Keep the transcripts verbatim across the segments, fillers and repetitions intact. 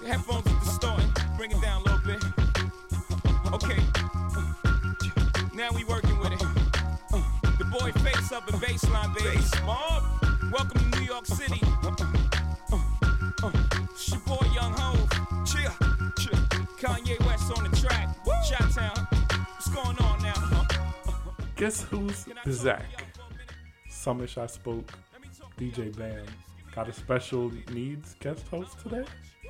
Headphones are distorting. Bring it down a little bit. Okay. Now we working with it. The boy Face up in baseline, baby. Mob. Welcome to New York City. It's your boy Young Hov. Cheer. Kanye West on the track. Chi-Town. What's going on now? Guess who's Zach? Sumish I Spoke. D J Bam. Got a special needs guest host today?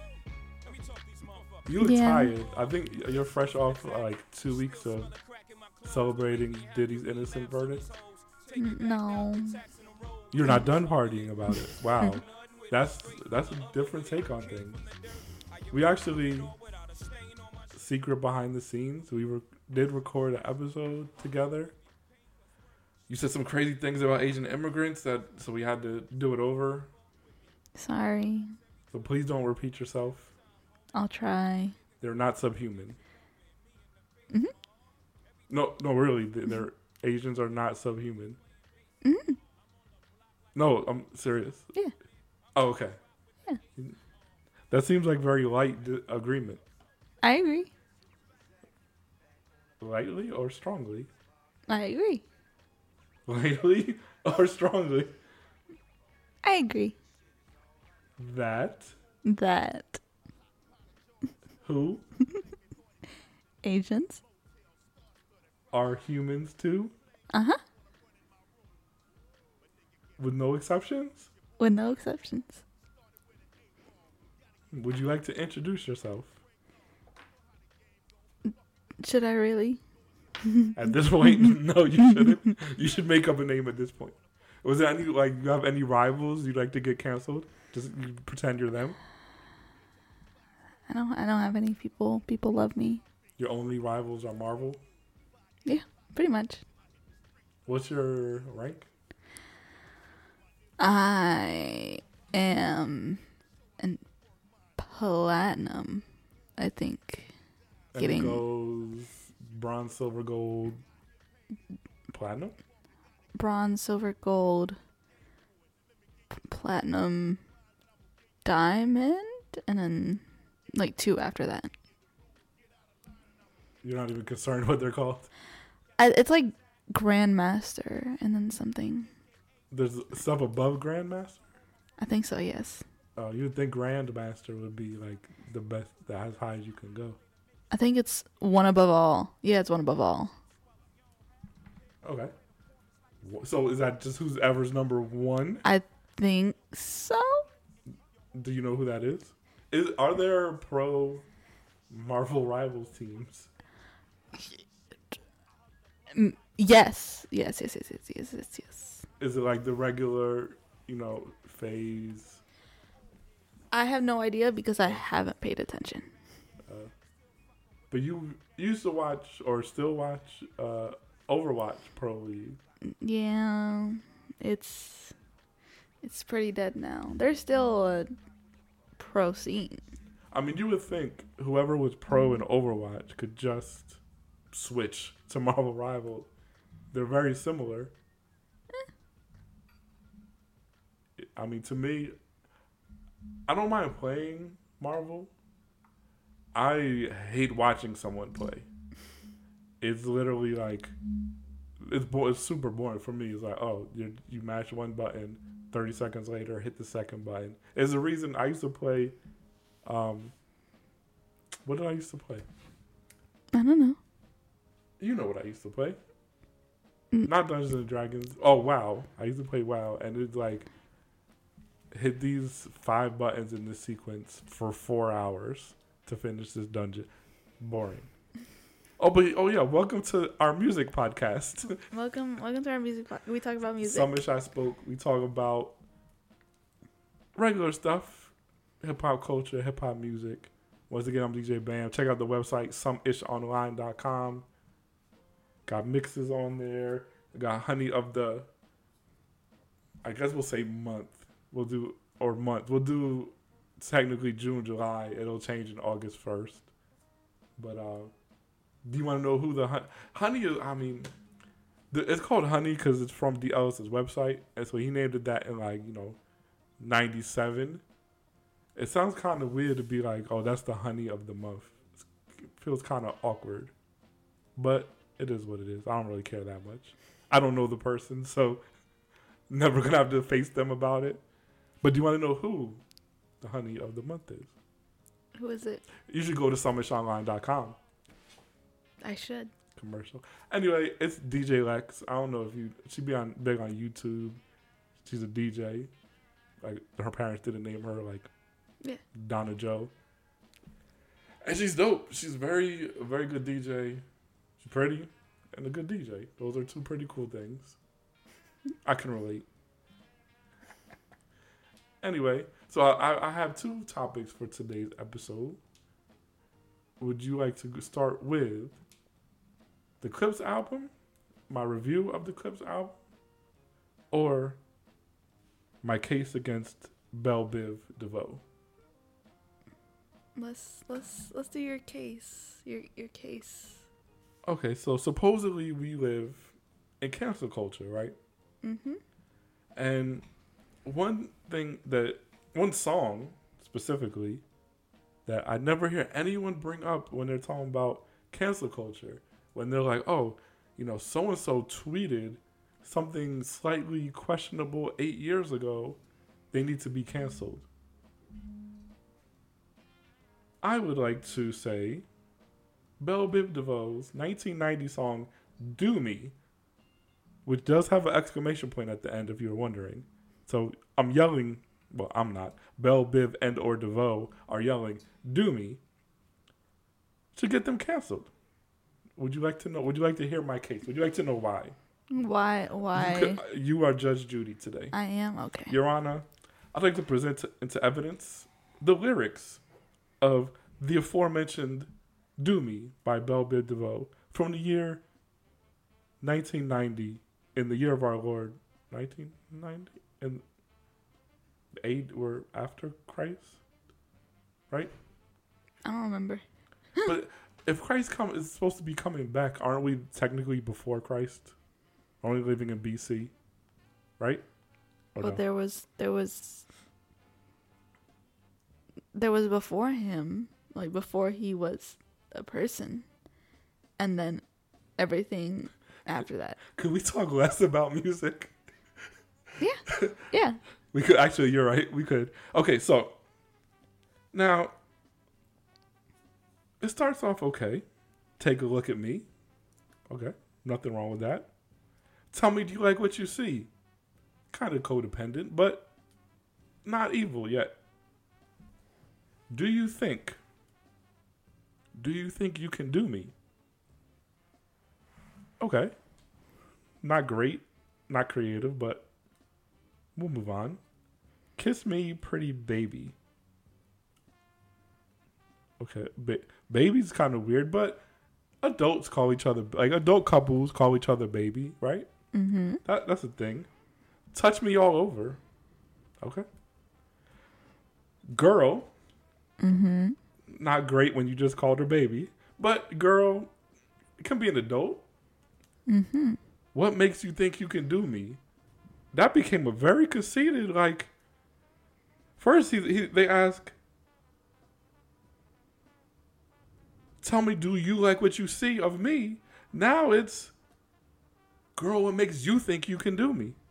You look Yeah. tired. I think you're fresh off uh, like two weeks of celebrating Diddy's innocent verdict. No. You're not done partying about it. Wow. That's that's a different take on things. We actually, secret behind the scenes, we re- did record an episode together. You said some crazy things about Asian immigrants, that so we had to do it over. Sorry. So please don't repeat yourself. I'll try. They're not subhuman. Mm-hmm. No, no, really, they're, they're Asians are not subhuman. Mm-hmm. No, I'm serious. Yeah. Oh, okay. Yeah. That seems like very light di- agreement. I agree. Lightly or strongly? I agree. Lightly or strongly? I agree. That That who Asians. are humans too, Uh-huh. with no exceptions? With no exceptions. Would you like to introduce yourself? Should I really? At this point, no, you shouldn't. You should make up a name at this point. Was there any, like, you have any rivals you'd like to get canceled? Just you pretend you're them? I don't I don't have any people. People love me. Your only rivals are Marvel? Yeah, pretty much. What's your rank? I am in platinum, I think. And Getting- it goes bronze, silver, gold, platinum? Bronze, silver, gold, p- platinum, diamond, and then like two after that. You're not even concerned what they're called? I, it's like grandmaster and then something. There's stuff above Grandmaster? I think so, yes. Oh, you would think Grandmaster would be like the best, as high as you can go. I think it's one above all. Yeah, it's one above all. Okay. Wh- So is that just who's ever's number one? I think so. Do you know who that is? Is are there pro Marvel Rivals teams? Mm, Yes. Yes, yes, yes, yes, yes, yes, yes. Is it like the regular, you know, phase? I have no idea because I haven't paid attention. Uh, but you used to watch or still watch uh, Overwatch Pro League. Yeah, it's it's pretty dead now. There's still a pro scene. I mean, you would think whoever was pro in Overwatch could just switch to Marvel Rivals. They're very similar. I mean, to me, I don't mind playing Marvel. I hate watching someone play. It's literally like, it's, bo- it's super boring for me. It's like, oh, you you mash one button, thirty seconds later, hit the second button. There's a reason I used to play, um, what did I used to play? I don't know. You know what I used to play. Mm. Not Dungeons and Dragons. Oh, WoW. I used to play WoW, and it's like, hit these five buttons in this sequence for four hours to finish this dungeon. Boring. Oh, but oh yeah, welcome to our music podcast. Welcome, welcome to our music. Po- we talk about music. Sumish I Spoke. We talk about regular stuff, hip hop culture, hip hop music. Once again, I'm D J Bam. Check out the website some ish online dot com. Got mixes on there. Got honey of the, I guess we'll say month. We'll do, or month. We'll do technically June, July. It'll change in August first. But uh, do you want to know who the honey, honey is? I mean, the, it's called Honey because it's from D. Ellis's website. And so he named it that in like, you know, ninety-seven. It sounds kind of weird to be like, oh, that's the honey of the month. It feels kind of awkward. But it is what it is. I don't really care that much. I don't know the person, so never going to have to face them about it. But do you want to know who the honey of the month is? Who is it? You should go to summit online dot com. I should. Commercial. Anyway, it's D J Lex. I don't know if you... She be on big on YouTube. She's a D J. Like, her parents didn't name her, like, yeah. Donna Joe. And she's dope. She's very, very good D J. She's pretty and a good D J. Those are two pretty cool things. I can relate. Anyway, so I, I have two topics for today's episode. Would you like to start with the Clipse album, my review of the Clipse album, or my case against Belle Biv DeVoe? Let's let's let's do your case. Your your case. Okay, so supposedly we live in cancel culture, right? Mm-hmm. And one thing that one song specifically that I never hear anyone bring up when they're talking about cancel culture, when they're like, oh, you know, so-and-so tweeted something slightly questionable eight years ago, they need to be canceled. I would like to say Belle Biv DeVoe's nineteen ninety song, Do Me, which does have an exclamation point at the end if you're wondering. So I'm yelling, well, I'm not. Belle Biv and or DeVoe are yelling, Do Me, to get them canceled. Would you like to know? Would you like to hear my case? Would you like to know why? Why? Why? You, could, you are Judge Judy today. I am? Okay. Your Honor, I'd like to present to, into evidence the lyrics of the aforementioned Do Me by Belle Biv DeVoe from the year nineteen ninety, in the year of our Lord, nineteen ninety? And eight were after Christ, right? I don't remember. But if Christ come is supposed to be coming back, aren't we technically before Christ? Only living in B C, right? Or But no? there was there was there was before him, like before he was a person, and then everything after that. Could we talk less about music? Yeah, yeah. We could actually. You're right. We could. Okay, so now it starts off okay. Take a look at me. Okay, nothing wrong with that. Tell me, do you like what you see? Kind of codependent, but not evil yet. Do you think? Do you think you can do me? Okay. Not great, not creative, but we'll move on. Kiss me, pretty baby. Okay, ba- baby's kind of weird, but adults call each other, like adult couples call each other baby, right? Mm-hmm. That that's a thing. Touch me all over. Okay. Girl. Mm-hmm. Not great when you just called her baby, but girl, it can be an adult. Mm-hmm. What makes you think you can do me? That became a very conceited, like, first he, he they ask, tell me, do you like what you see of me? Now it's, girl, what makes you think you can do me?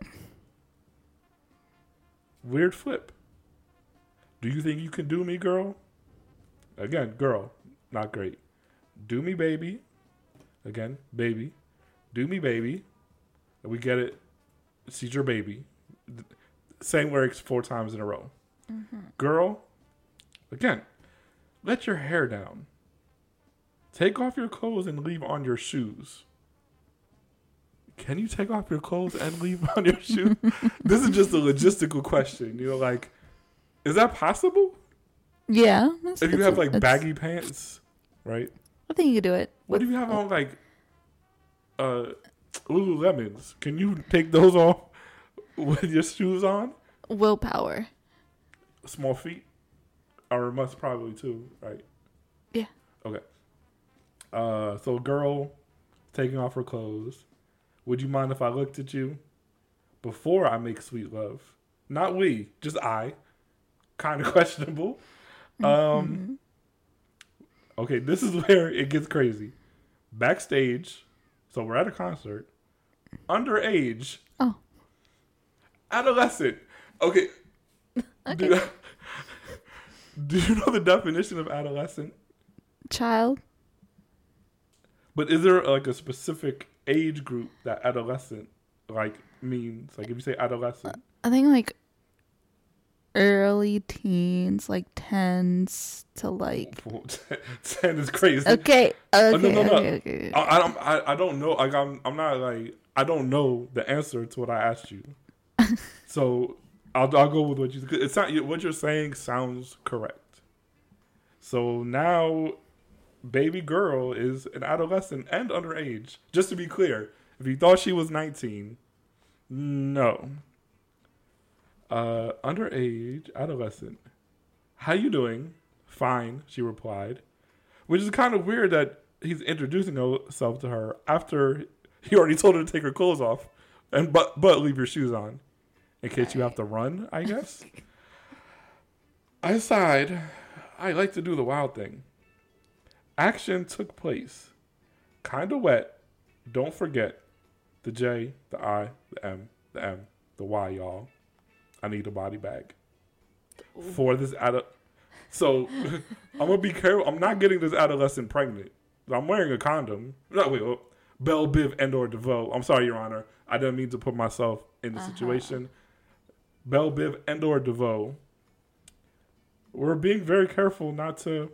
Weird flip. Do you think you can do me, girl? Again, girl, not great. Do me, baby. Again, baby. Do me, baby. We get it. She's your baby. Same lyrics four times in a row. Mm-hmm. Girl, again, let your hair down. Take off your clothes and leave on your shoes. Can you take off your clothes and leave on your shoes? This is just a logistical question. You know, like, is that possible? Yeah. If you have, like, baggy pants, right? I think you could do it. What if you have on, like, uh, Lululemons? Can you take those off with your shoes on? Willpower. Small feet? Or must probably, too, right? Yeah. Okay. Uh, so, girl taking off her clothes. Would you mind if I looked at you before I make sweet love? Not we, just I. kind of questionable. Um, Mm-hmm. Okay, this is where it gets crazy. Backstage, so we're at a concert. Underage. Oh. Adolescent. Okay. Okay. Do, do you know the definition of adolescent? Child. But is there like a specific age group that adolescent like means? Like if you say adolescent. I think like early teens, like tens to like. ten is crazy. Okay. Okay. Oh, no, no, no. Okay, okay, okay. I, I don't. I, I don't know. Like I'm. I'm not like. I don't know the answer to what I asked you. So I'll. I'll go with what you. It's not. What you're saying sounds correct. So now, baby girl is an adolescent and underage. Just to be clear, if you thought she was nineteen, no. Uh, underage, adolescent. How you doing? Fine, she replied. Which is kind of weird that he's introducing himself to her after he already told her to take her clothes off and but but leave your shoes on in case you have to run, I guess. I sighed. I like to do the wild thing. Action took place. Kinda wet. Don't forget the J, the I, the M, the M, the Y, y'all. I need a body bag for this adult. So I'm gonna be careful. I'm not getting this adolescent pregnant. I'm wearing a condom. No, wait. Oh, Belle Biv and or DeVoe. I'm sorry, Your Honor. I didn't mean to put myself in the uh-huh. situation. Belle Biv and or DeVoe. We're being very careful not to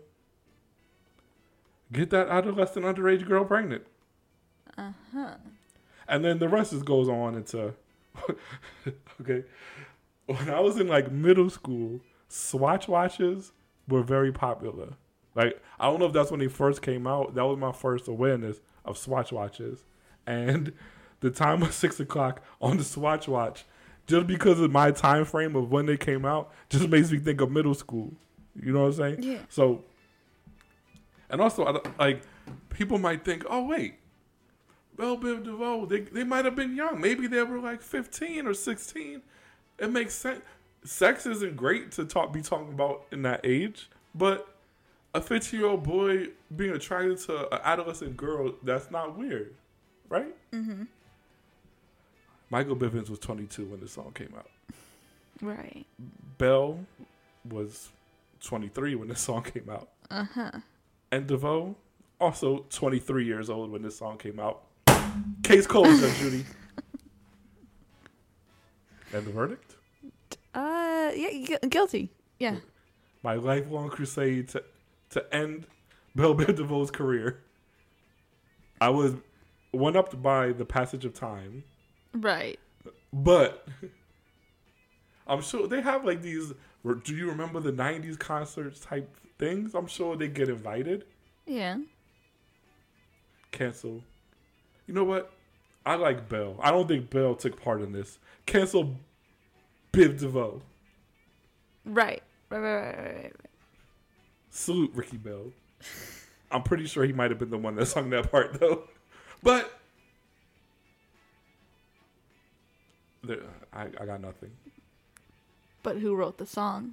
get that adolescent underage girl pregnant. Uh huh. And then the rest just goes on into okay. When I was in like middle school, Swatch watches were very popular. Like, I don't know if that's when they first came out. That was my first awareness of Swatch watches. And the time was six o'clock on the Swatch watch, just because of my time frame of when they came out, just makes me think of middle school. You know what I'm saying? Yeah. So, and also, like, people might think, oh, wait, Belle Biv DeVoe, they, they might have been young. Maybe they were like fifteen or sixteen. It makes sense. Sex isn't great to talk be talking about in that age, but a fifteen-year-old boy being attracted to an adolescent girl, that's not weird, right? Mm-hmm. Michael Bivins was twenty-two when this song came out. Right. Belle was twenty-three when this song came out. Uh-huh. And DeVoe, also twenty-three years old when this song came out. Case closed, Judge Judy. And the verdict? Uh, yeah, gu- guilty. Yeah. My lifelong crusade to to end Belle Biv DeVoe's career. I was one-upped by the passage of time. Right. But I'm sure they have like these, do you remember the nineties concerts type things? I'm sure they get invited. Yeah. Cancel. You know what? I like Belle. I don't think Belle took part in this. Cancel Biv DeVoe. Right. Right, right, right, right, right. Salute Ricky Bell. I'm pretty sure he might have been the one that sung that part, though. But there, I, I got nothing. But who wrote the song?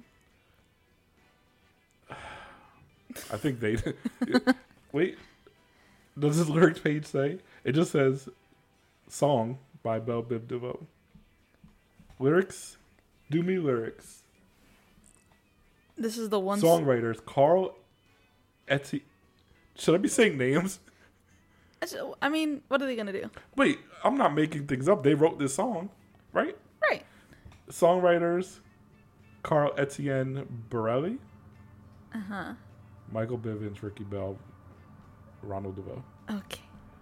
I think they... Wait. Does this lyrics page say? It just says, song by Belle Biv DeVoe. Lyrics? Do me lyrics. This is the one... Songwriters, Carl Eti... Should I be saying names? I mean, what are they going to do? Wait, I'm not making things up. They wrote this song, right? Right. Songwriters, Carl Etienne Borelli. Uh-huh. Michael Bivins, Ricky Bell, Ronald DeVoe. Okay.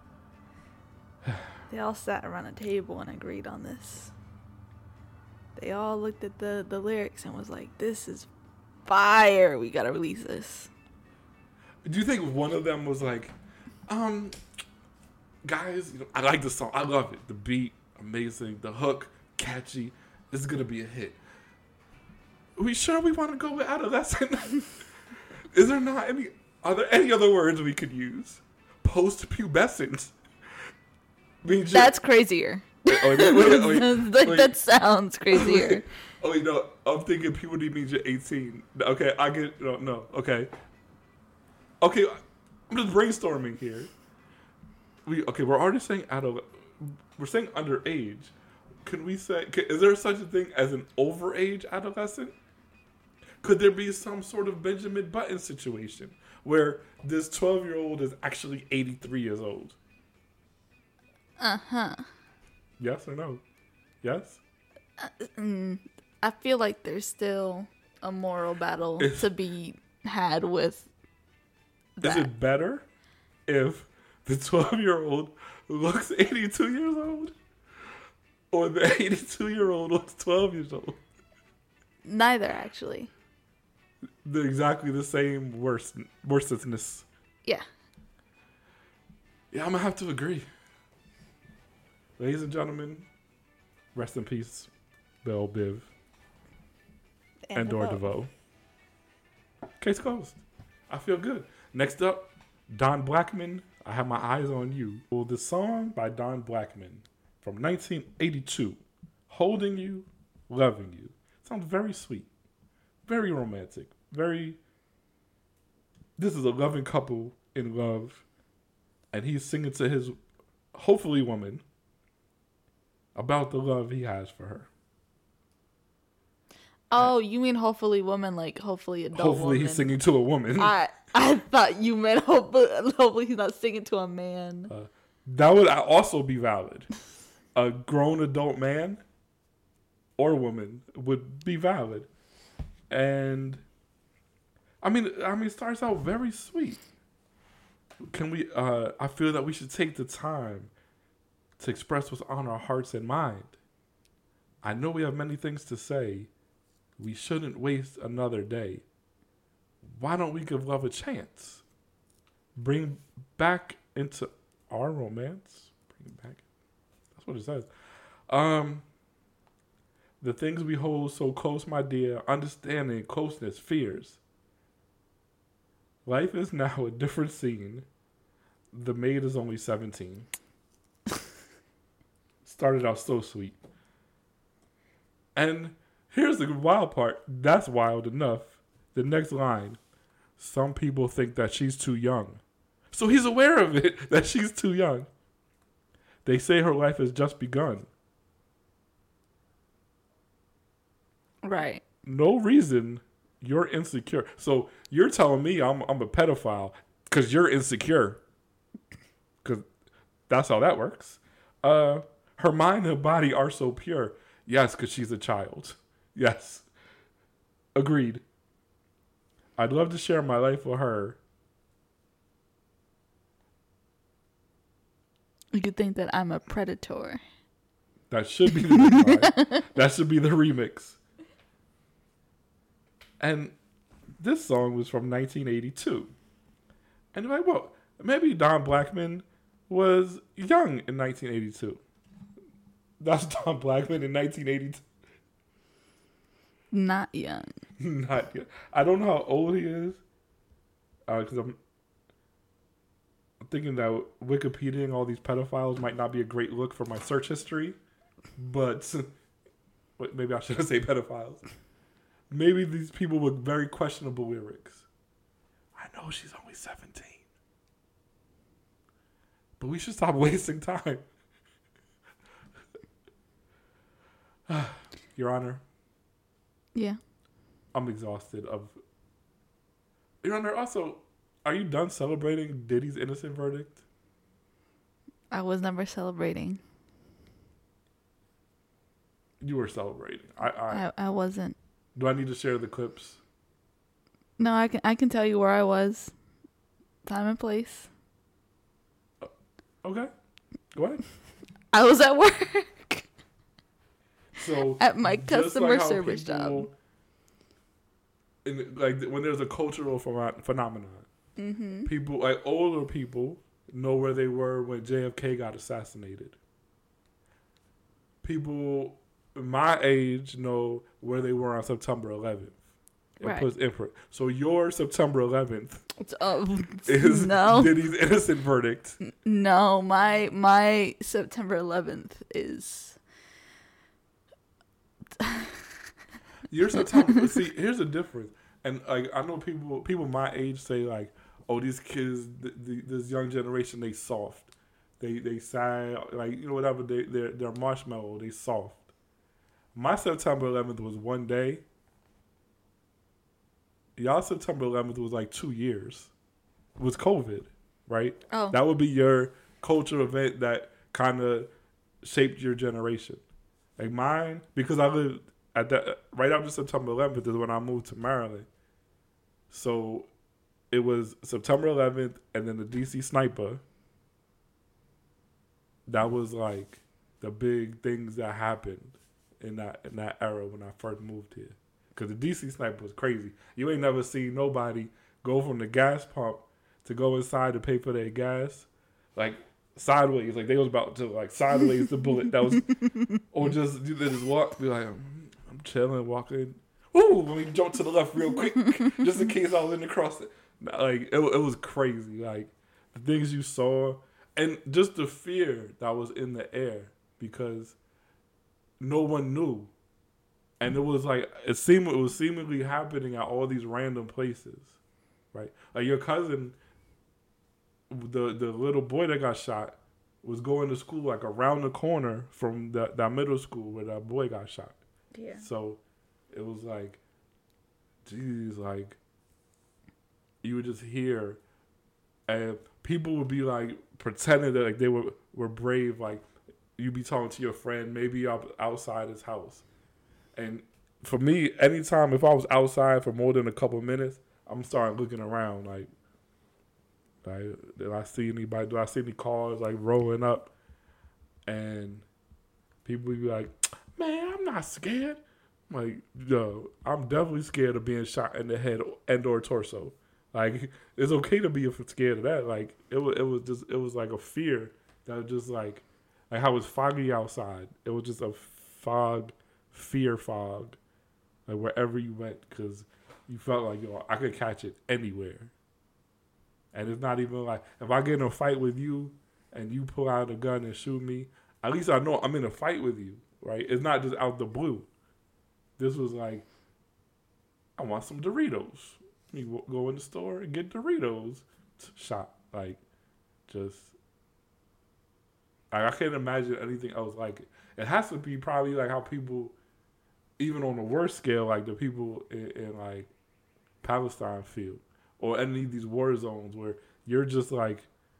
They all sat around a table and agreed on this. They all looked at the, the lyrics and was like, this is fire. We got to release this. Do you think one of them was like, um, guys, you know, I like the song. I love it. The beat, amazing. The hook, catchy. This is going to be a hit. Are we sure we want to go with adolescent? Is there not any, are there any other words we could use? Post-pubescent. I mean, just, That's crazier. wait, oh, wait, wait, wait, wait, like wait. that sounds crazier. Oh, wait, no, I'm thinking puberty means you're eighteen. Okay, I get, no, no, okay. Okay, I'm just brainstorming here. We Okay, we're already saying adult, we're saying underage. Can we say, can, is there such a thing as an overage adolescent? Could there be some sort of Benjamin Button situation where this twelve-year-old is actually eighty-three years old? Uh-huh. Yes or no? Yes? Mm, I feel like there's still a moral battle Is- to be had with Is that. it better if the twelve-year-old looks eighty-two years old? Or the eighty-two-year-old looks twelve years old? Neither, actually. They're exactly the same worst, worstness. Yeah. Yeah, I'm going to have to agree. Ladies and gentlemen, rest in peace, Belle Biv and Dora DeVoe. Case closed. I feel good. Next up, Don Blackman, I Have My Eyes on You. Well, the song by Don Blackman from nineteen eighty-two, Holding You, Loving You. Sounds very sweet, very romantic, very... This is a loving couple in love, and he's singing to his, hopefully, woman about the love he has for her. Oh, you mean hopefully woman, like hopefully adult Hopefully woman. he's singing to a woman. I I thought you meant hopefully, hopefully he's not singing to a man. Uh, that would also be valid. A grown adult man or woman would be valid. And I mean, I mean, it starts out very sweet. Can we, uh, I feel that we should take the time to express what's on our hearts and mind. I know we have many things to say. We shouldn't waste another day. Why don't we give love a chance? Bring back into our romance. Bring it back. That's what it says. Um, the things we hold so close, my dear, understanding, closeness, fears. Life is now a different scene. The maid is only seventeen. Started out so sweet. And here's the wild part. That's wild enough. The next line. Some people think that she's too young. So he's aware of it, that she's too young. They say her life has just begun. Right. No reason you're insecure. So you're telling me I'm I'm a pedophile because you're insecure. Because that's how that works. Uh, her mind and body are so pure. Yes, because she's a child. Yes. Agreed. I'd love to share my life with her. You think that I'm a predator. That should be the next line. That should be the remix. And this song was from nineteen eighty-two. And you're like, well, maybe Don Blackman was young in nineteen eighty-two. That's Don Blackman in nineteen eighty-two. Not young. Not yet. I don't know how old he is. Because uh, I'm, I'm thinking that Wikipediaing all these pedophiles might not be a great look for my search history. But wait, maybe I shouldn't say pedophiles. Maybe these people with very questionable lyrics. I know she's only seventeen. But we should stop wasting time. Your Honor. Yeah. I'm exhausted of... Your Honor, also, are you done celebrating Diddy's innocent verdict? I was never celebrating. You were celebrating. I, I, I, I wasn't. Do I need to share the clips? No, I can I can tell you where I was. Time and place. Okay. Go ahead. I was at work. So At my just customer like how service people- job. In, like when there's a cultural phe- phenomenon, Mm-hmm. people like older people know where they were when J F K got assassinated. People my age know where they were on September eleventh. It Right. puts input. So your September eleventh It's, oh, is no. Diddy's innocent verdict. No, my my September eleventh is Your September. See, here's the difference. And like I know people people my age say like, oh, these kids, th- th- this young generation, they soft. They they sad, like you know whatever. They they're, they're marshmallow. They soft. My September eleventh was one day. Y'all September eleventh was like two years. It was COVID, right? oh That would be your cultural event that kind of shaped your generation. Like mine, because I lived at that right after September eleventh is when I moved to Maryland. So it was September eleventh and then the D C sniper. That was like the big things that happened in that in that era when I first moved here. Because the D C sniper was crazy. You ain't never seen nobody go from the gas pump to go inside to pay for their gas, like sideways. Like they was about to like sideways the bullet. That was, or just they just walk, be like, I'm, I'm chilling, walking. Ooh, let me jump to the left real quick, just in case I was in the cross. Like it, it was crazy. Like the things you saw. And just the fear that was in the air because no one knew. And it was like, it seemed it was seemingly happening at all these random places, right? Like your cousin, the the little boy that got shot, was going to school like around the corner from the, that middle school where that boy got shot. yeah. So it was like, geez, like, you would just hear, and people would be like pretending that like they were, were brave. Like you'd be talking to your friend, maybe up outside his house. And for me, anytime if I was outside for more than a couple of minutes, I'm starting looking around like, like did I see anybody? Do I see any cars like rolling up? And people would be like, man, I'm not scared. I'm like, yo, I'm definitely scared of being shot in the head and or torso. Like, it's okay to be scared of that. Like, it was, it was just, it was like a fear that was just like, like how it was foggy outside. It was just a fog, fear fog, like wherever you went, because you felt like, yo, I could catch it anywhere. And it's not even like, if I get in a fight with you and you pull out a gun and shoot me, at least I know I'm in a fight with you, right? It's not just out the blue. This was like, I want some Doritos. You go in the store and get Doritos. Shot. Like, just, like, I can't imagine anything else like it. It has to be probably like how people, even on the worst scale, like the people in, in like Palestine feel, or any of these war zones where you're just like,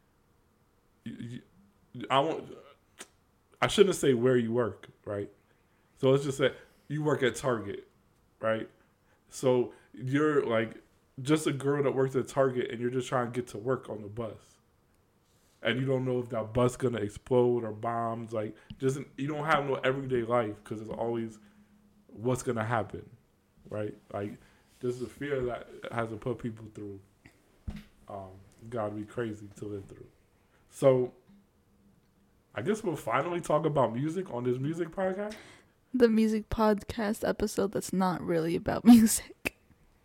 you, you, I won't, I shouldn't say where you work, right? So let's just say you work at Target, right? So you're like just a girl that works at Target and you're just trying to get to work on the bus. And you don't know if that bus going to explode or bombs. Like, just you don't have no everyday life because it's always what's going to happen, right? Like, this is a fear that has to put people through. Um, got to be crazy to live through. So, I guess we'll finally talk about music on this music podcast. The music podcast episode that's not really about music.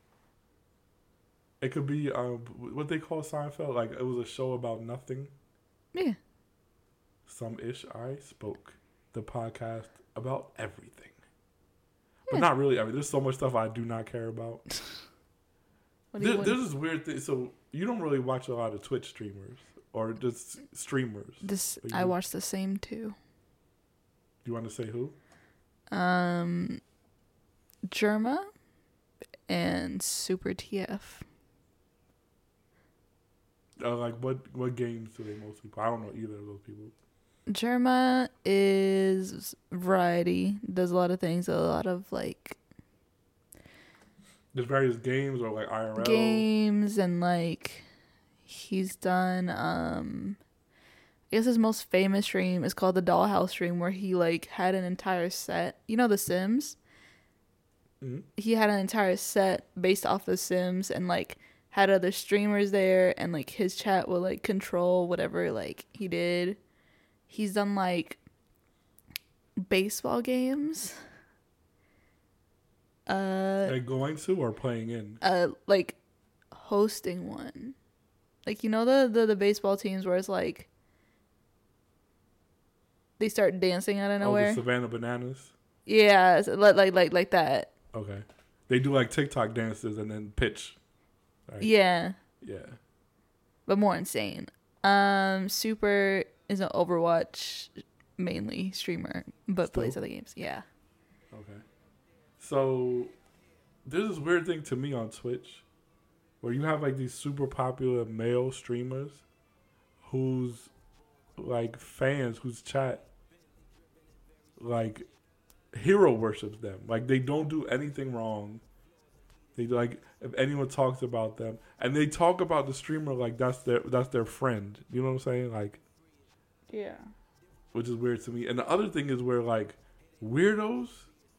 It could be um, what they call Seinfeld. Like, it was a show about nothing. Yeah. Some-ish I spoke. The podcast about everything. Yeah. But not really. I mean, there's so much stuff I do not care about. What do you there, want? there's this weird thing. So, you don't really watch a lot of Twitch streamers. Or just streamers. This But I you- watch the same too. Do you want to say who? Um, Germa and Super T F. Uh, like, what, what games do they mostly play? I don't know either of those people. Germa is variety. Does a lot of things. A lot of like There's various games or like I R L. games and like he's done. Um, I guess his most famous stream is called the Dollhouse stream, where he like had an entire set. You know The Sims. Mhm. He had an entire set based off The Sims and like had other streamers there, and like his chat would like control whatever like he did. He's done like baseball games. Uh, Like going to or playing in? uh, like hosting one. Like, you know the, the, the baseball teams where it's like they start dancing out of Oh, nowhere? the Savannah Bananas? Yeah, so like, like like like that. Okay. They do like TikTok dances and then pitch. Right? Yeah, Yeah. but more insane. Um, Super is an Overwatch mainly streamer, but Still? plays other games. Yeah. Okay. So there's this weird thing to me on Twitch where you have like these super popular male streamers whose like fans whose chat like hero worships them. Like they don't do anything wrong. They like if anyone talks about them and they talk about the streamer like that's their that's their friend. You know what I'm saying? Like Yeah. which is weird to me. And the other thing is where like weirdos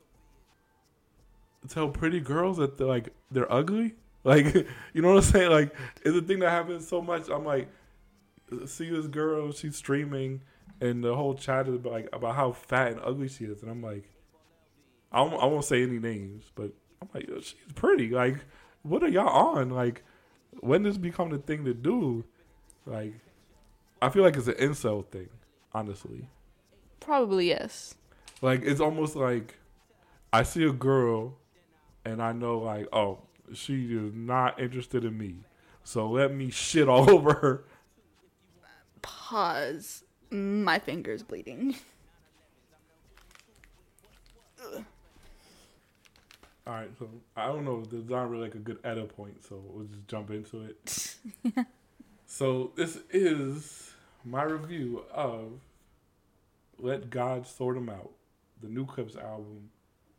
tell pretty girls that they're like they're ugly. Like you know what I'm saying? Like it's a thing that happens so much. I'm like, see this girl, she's streaming, and the whole chat is about, like about how fat and ugly she is, and I'm like, I won't, I won't say any names, but I'm like, she's pretty. Like, what are y'all on? Like, when does this become the thing to do? Like, I feel like it's an incel thing, honestly. Probably yes. Like, it's almost like I see a girl and I know, like, oh, she is not interested in me. So let me shit all over her. Pause. My finger's bleeding. All right, so I don't know. There's not really like a good edit point, so we'll just jump into it. So this is my review of Let God Sort 'Em Out, the new Clips album.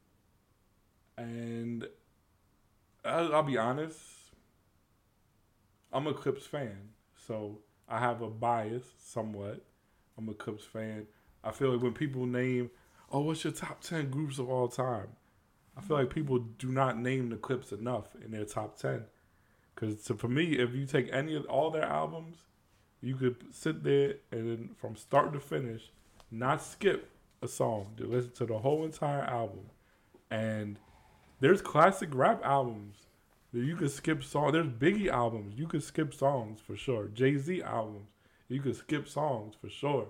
And I'll, I'll be honest, I'm a Clips fan, so I have a bias somewhat. I'm a Clips fan. I feel like when people name, oh, what's your top ten groups of all time? I feel like people do not name the Clips enough in their top ten. Because for me, if you take any of all their albums, you could sit there and then from start to finish, not skip a song, to listen to the whole entire album. And there's classic rap albums that you could skip songs. There's Biggie albums you could skip songs for sure. Jay-Z albums you could skip songs for sure.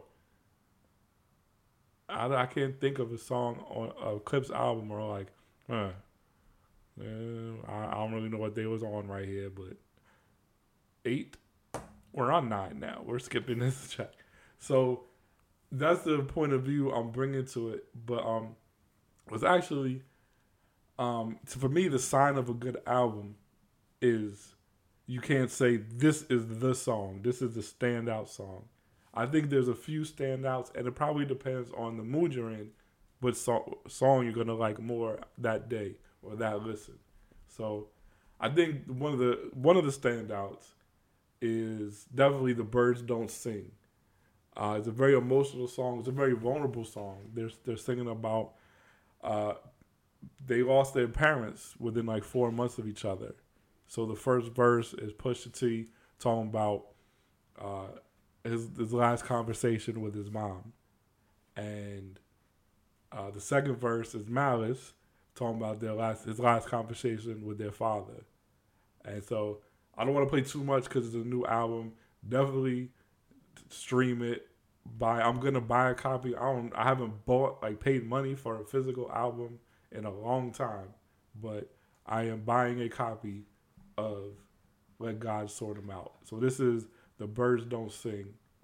I, I can't think of a song on a Clips album where like, huh, eh, I, I don't really know what they was on right here, but eight, we're on nine now. We're skipping this track. So that's the point of view I'm bringing to it. But um, it was actually, um, so for me, the sign of a good album is you can't say this is the song. This is the standout song. I think there's a few standouts, and it probably depends on the mood you're in, what so- song you're gonna like more that day or that listen. So, I think one of the one of the standouts is definitely "The Birds Don't Sing." Uh, it's a very emotional song. It's a very vulnerable song. They're they're singing about uh, they lost their parents within like four months of each other. So the first verse is Pusha T talking about uh, his his last conversation with his mom, and uh, the second verse is Malice talking about their last his last conversation with their father. And so I don't want to play too much because it's a new album. Definitely stream it. Buy. I'm gonna buy a copy. I don't. I haven't bought like paid money for a physical album in a long time, but I am buying a copy of Let God Sort 'Em Out. So this is The Birds Don't Sing.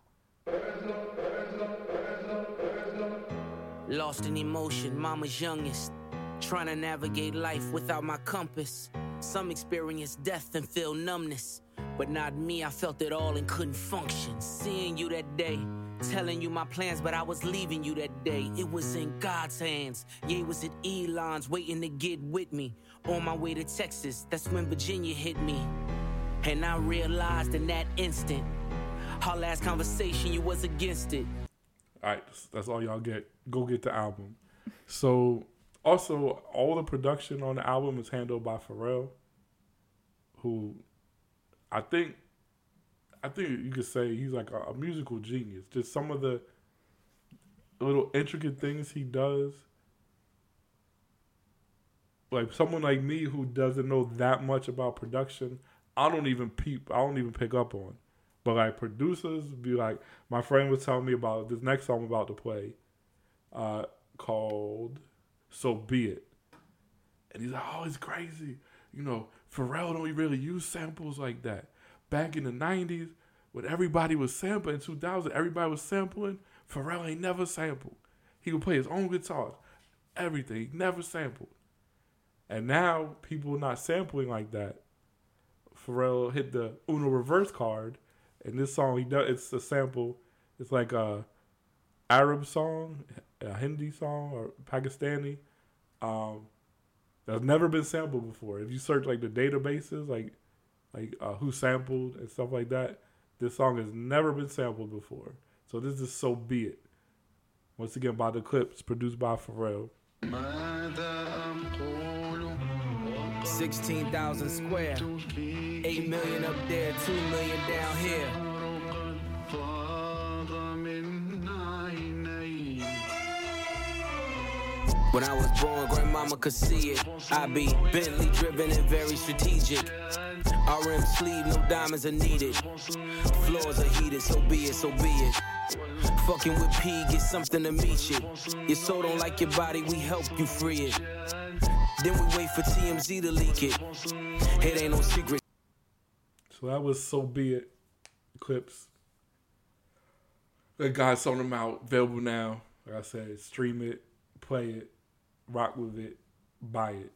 Lost in emotion, mama's youngest. Trying to navigate life without my compass. Some experience death and feel numbness. But not me, I felt it all and couldn't function. Seeing you that day, telling you my plans, but I was leaving you that day. It was in God's hands. Yeah, it was at Elon's waiting to get with me. On my way to Texas, that's when Virginia hit me. And I realized in that instant, our last conversation, you was against it. All right, that's all y'all get. Go get the album. So, also, all the production on the album is handled by Pharrell, who I think, I think you could say he's like a, a musical genius. Just some of the little intricate things he does like someone like me who doesn't know that much about production, I don't even peep. I don't even pick up on. But like producers be like, my friend was telling me about this next song I'm about to play, uh, called "So Be It," and he's like, "Oh, it's crazy. You know, Pharrell don't really use samples like that. Back in the nineties, when everybody was sampling, in two thousand, everybody was sampling. Pharrell ain't never sampled. He would play his own guitars, everything. He never sampled. And now people not sampling like that. Pharrell hit the Uno reverse card, and this song he does. It's a sample. It's like a Arab song, a Hindi song, or Pakistani. Um, that's never been sampled before. If you search like the databases, like like uh, who sampled and stuff like that, this song has never been sampled before. So this is "So Be It." Once again by The Clips, produced by Pharrell. sixteen thousand square, eight million up there, two million down here. When I was born, grandmama could see it. I be Bentley driven and very strategic. R M sleeve, no diamonds are needed. Floors are heated, so be it, so be it. Fucking with P, get something to meet you. Your soul don't like your body, we help you free it. Then we wait for T M Z to leak it. It ain't no secret. So that was "So Be It" Clips. That guys sold them out, available now. Like I said, stream it, play it, rock with it, buy it.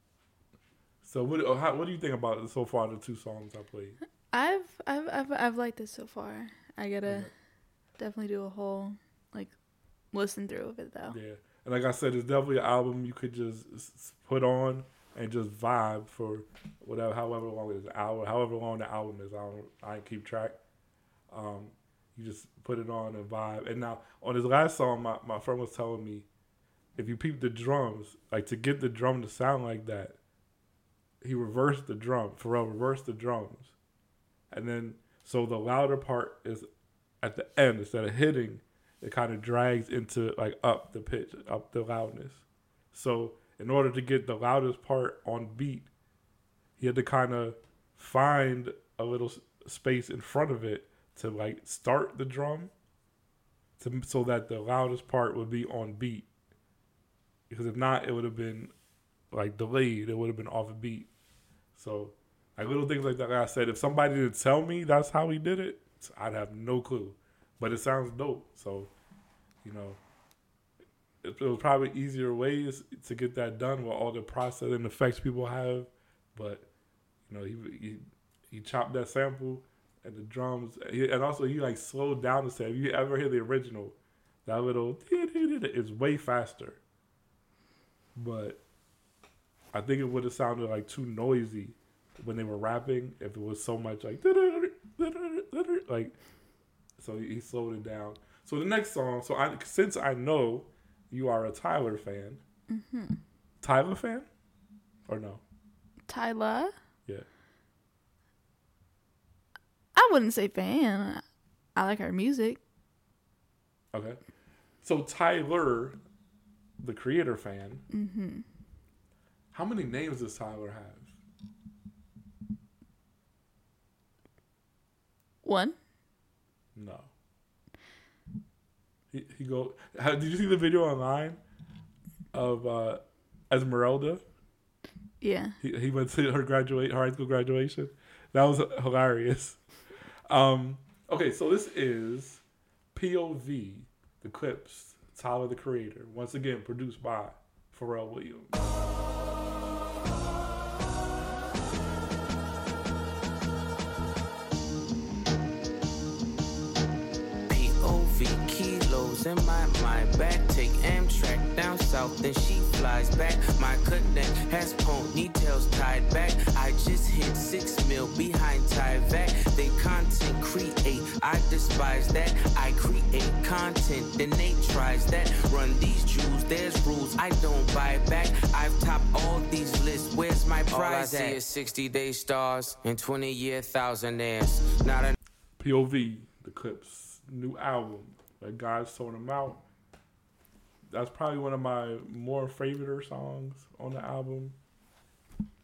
So what? How, what do you think about it so far? The two songs I played. I've I've I've I've liked it so far. I gotta Okay. definitely do a whole like listen through of it though. Yeah, and like I said, it's definitely an album you could just s- put on and just vibe for whatever, however long it is, an hour, however long the album is. I don't, I ain't keep track. Um, you just put it on and vibe. And now on his last song, my, my friend was telling me, if you peep the drums, like to get the drum to sound like that, he reversed the drum. Pharrell reversed the drums, and then so the louder part is at the end instead of hitting. It kind of drags into like up the pitch, up the loudness. So in order to get the loudest part on beat, he had to kind of find a little s- space in front of it to like start the drum, to so that the loudest part would be on beat. Because if not, it would have been like delayed. It would have been off a beat. So like little things like that. Like I said, if somebody didn't tell me that's how he did it, I'd have no clue. But it sounds dope. So, you know, it, it was probably easier ways to get that done with all the processing effects people have. But, you know, he he, he chopped that sample and the drums. He, and also he like slowed down the sample. If you ever hear the original, that little is way faster. But I think it would have sounded like too noisy when they were rapping if it was so much like like. So he slowed it down. So the next song. So I since I know you are a Tyler fan, Mm-hmm. Tyler fan, or no? Tyler, Yeah. I wouldn't say fan. I like her music. Okay. So Tyler, the creator fan. Mm-hmm. How many names does Tyler have? One. No. He he go. How, did you see the video online of uh, Esmeralda? Yeah. He he went to her graduate her high school graduation. That was hilarious. Um. Okay, so this is P O V, The Clips, Tyler the Creator. Once again, produced by Pharrell Williams. Kilos in my mind back, take Amtrak down south, then she flies back. My connect has ponytails tied back. I just hit six mil behind Tyvek. They content create, I despise that. I create content, then they tries that. Run these jewels, there's rules I don't buy back. I've topped all these lists, where's my prize? All I see is sixty day stars and twenty year thousandaires. Not a P O V, The Clips, new album. That guys sold them out. That's probably one of my more favorite songs on the album.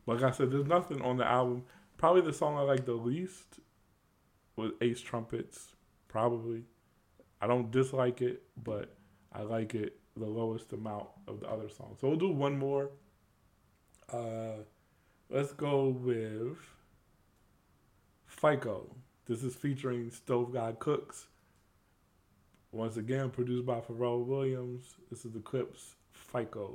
Like I said, there's nothing on the album. Probably the song I like the least was Ace Trumpets. Probably. I don't dislike it, but I like it the lowest amount of the other songs. So we'll do one more. Uh, let's go with FICO. This is featuring Stove God Cooks. Once again, produced by Pharrell Williams. This is the Clips FICO.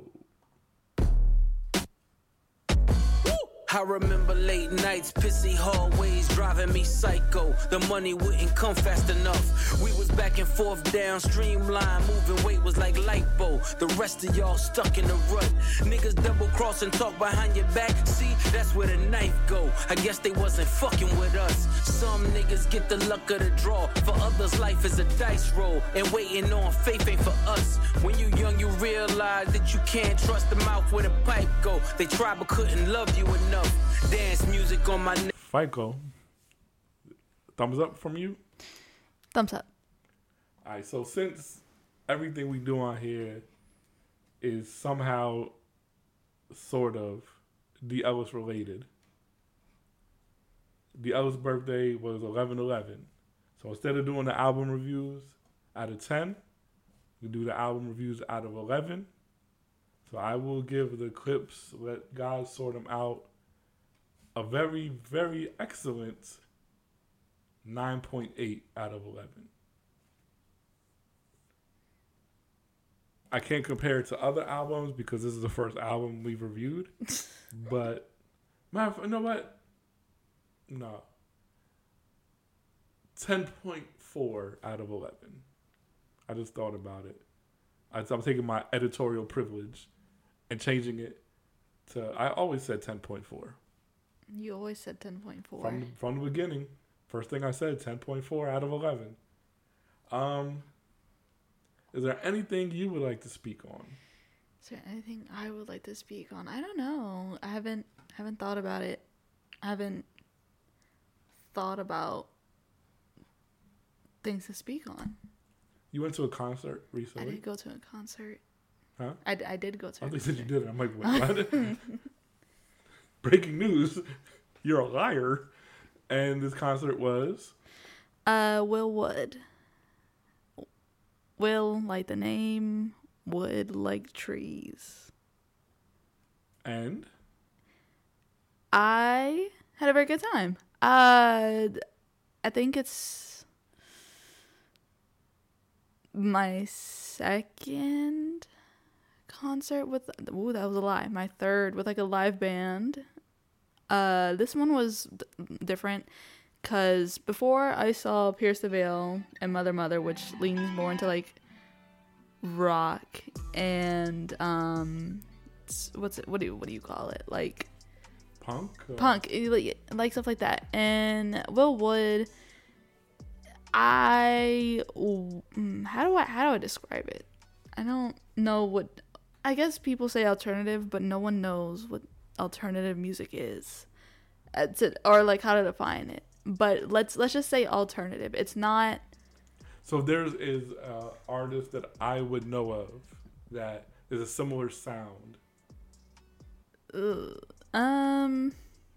I remember late nights, pissy hallways driving me psycho. The money wouldn't come fast enough. We was back and forth down streamline, moving weight was like lipo. The rest of y'all stuck in the rut. Niggas double cross and talk behind your back. See, that's where the knife go. I guess they wasn't fucking with us. Some niggas get the luck of the draw. For others, life is a dice roll. And waiting on faith ain't for us. When you young, you realize that you can't trust the mouth where the pipe go. They tried but couldn't love you enough. Dance music on my neck. FICO. Thumbs up from you? Thumbs up. All right, so since everything we do on here is somehow sort of D. Ellis related, D. Ellis' birthday was eleven eleven. So instead of doing the album reviews out of ten, we do the album reviews out of eleven. So I will give the Clips, let God sort them out, a very, very excellent nine point eight out of eleven. I can't compare it to other albums because this is the first album we've reviewed. But, man, you know what? No. ten point four out of eleven. I just thought about it. I, I'm taking my editorial privilege and changing it to, I always said ten point four. You always said ten point four. From, from the beginning. First thing I said, ten point four out of eleven. Um, is there anything you would like to speak on? Is there anything I would like to speak on? I don't know. I haven't haven't thought about it. I haven't thought about things to speak on. You went to a concert recently? I did go to a concert. Huh? I, I did go to I a think concert. you said you did. I'm like, wait, what? Breaking news. You're a liar. And this concert was? Uh, Will Wood. Will, like the name. Wood, like trees. And? I had a very good time. Uh, I think it's my second concert with, ooh, that was a lie. My third with like a live band. Uh, this one was d- different because before I saw Pierce the Veil and Mother Mother, which leans more into like rock and um, what's it? What do you, what do you call it? Like punk, or? punk, like, like stuff like that. And Will Wood, I how do I how do I describe it? I don't know what. I guess people say alternative, but no one knows what alternative music is, uh, to, or like how to define it. But let's let's just say alternative. It's not. So there is an artist that I would know of that is a similar sound. Ugh. Um,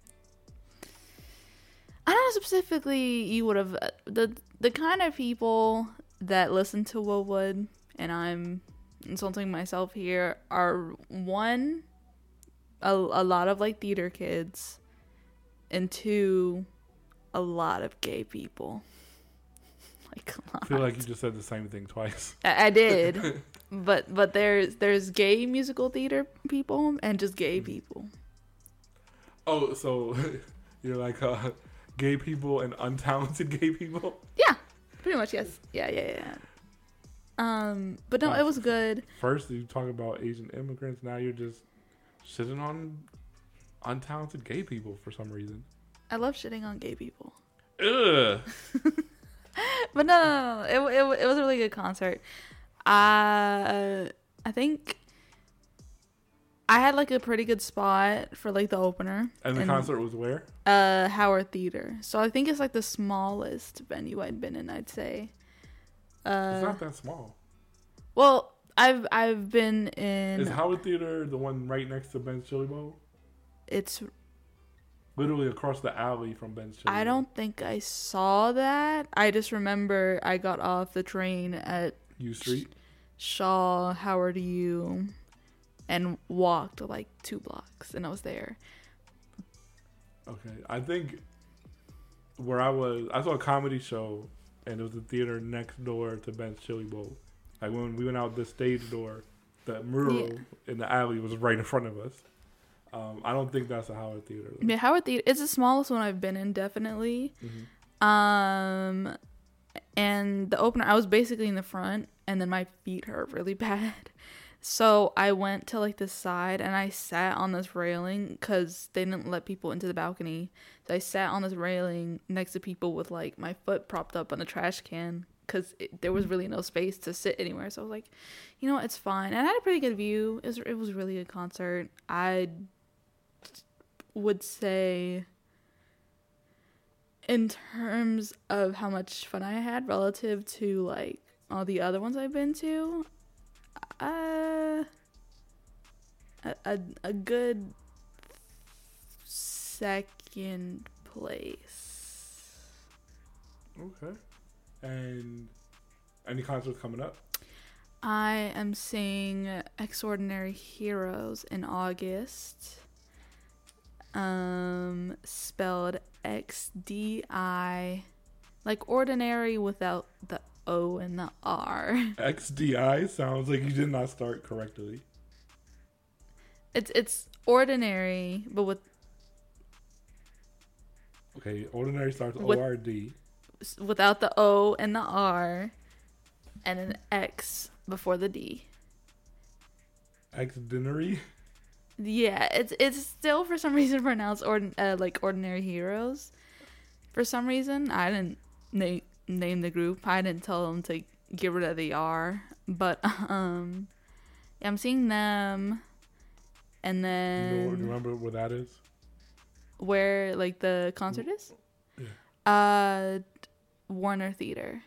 I don't know specifically. You would have the the kind of people that listen to Will Wood, and I'm insulting myself here, are one, a, a lot of like theater kids, and two, a lot of gay people. Like a lot. I feel like you just said the same thing twice. I, I did, but but there's there's gay musical theater people and just gay people. Oh, so you're like uh, gay people and untalented gay people? Yeah, pretty much, yes. Yeah, yeah, yeah. Um, but no, it was good. First, you talk about Asian immigrants. Now you're just shitting on untalented gay people for some reason. I love shitting on gay people. Ugh. But no, no, no, no. It, it, it was a really good concert. Uh, I think I had like a pretty good spot for like the opener. And the and, concert was where? Uh, Howard Theater. So I think it's like the smallest venue I'd been in, I'd say. Uh, it's not that small. Well, I've I've been in. Is Howard Theater the one right next to Ben's Chili Bowl? It's literally across the alley from Ben's Chili. I don't think I saw that. I just remember I got off the train at U Street. Shaw, Howard U, and walked like two blocks, and I was there. Okay, I think where I was, I saw a comedy show, and it was a theater next door to Ben's Chili Bowl. Like when we went out the stage door, the mural Yeah. in the alley was right in front of us. Um, I don't think that's a Howard Theater. Though. Yeah, Howard Theater. It's the smallest one I've been in, definitely. Mm-hmm. Um, and the opener, I was basically in the front, and then my feet hurt really bad. So I went to like the side, and I sat on this railing because they didn't let people into the balcony. So I sat on this railing next to people with like my foot propped up on a trash can because there was really no space to sit anywhere. So I was like, you know what, it's fine. And I had a pretty good view. It was, it was a really good concert. I would say in terms of how much fun I had relative to like all the other ones I've been to, uh, a, a, a good second place. Okay. And any concerts coming up? I am seeing Extraordinary Heroes in August. Um, spelled X D I, like ordinary without the O and the R. X D I sounds like you did not start correctly. It's it's ordinary, but with Okay, ordinary starts With- O R D. without the O and the R, and an X before the D. Exdinary? Yeah, it's it's still for some reason pronounced ord- uh, like Ordinary Heroes. For some reason, I didn't na- name the group. I didn't tell them to get rid of the R. But um, yeah, I'm seeing them, and You know, then remember where that is? where like the concert is. Yeah. Uh, Warner Theater,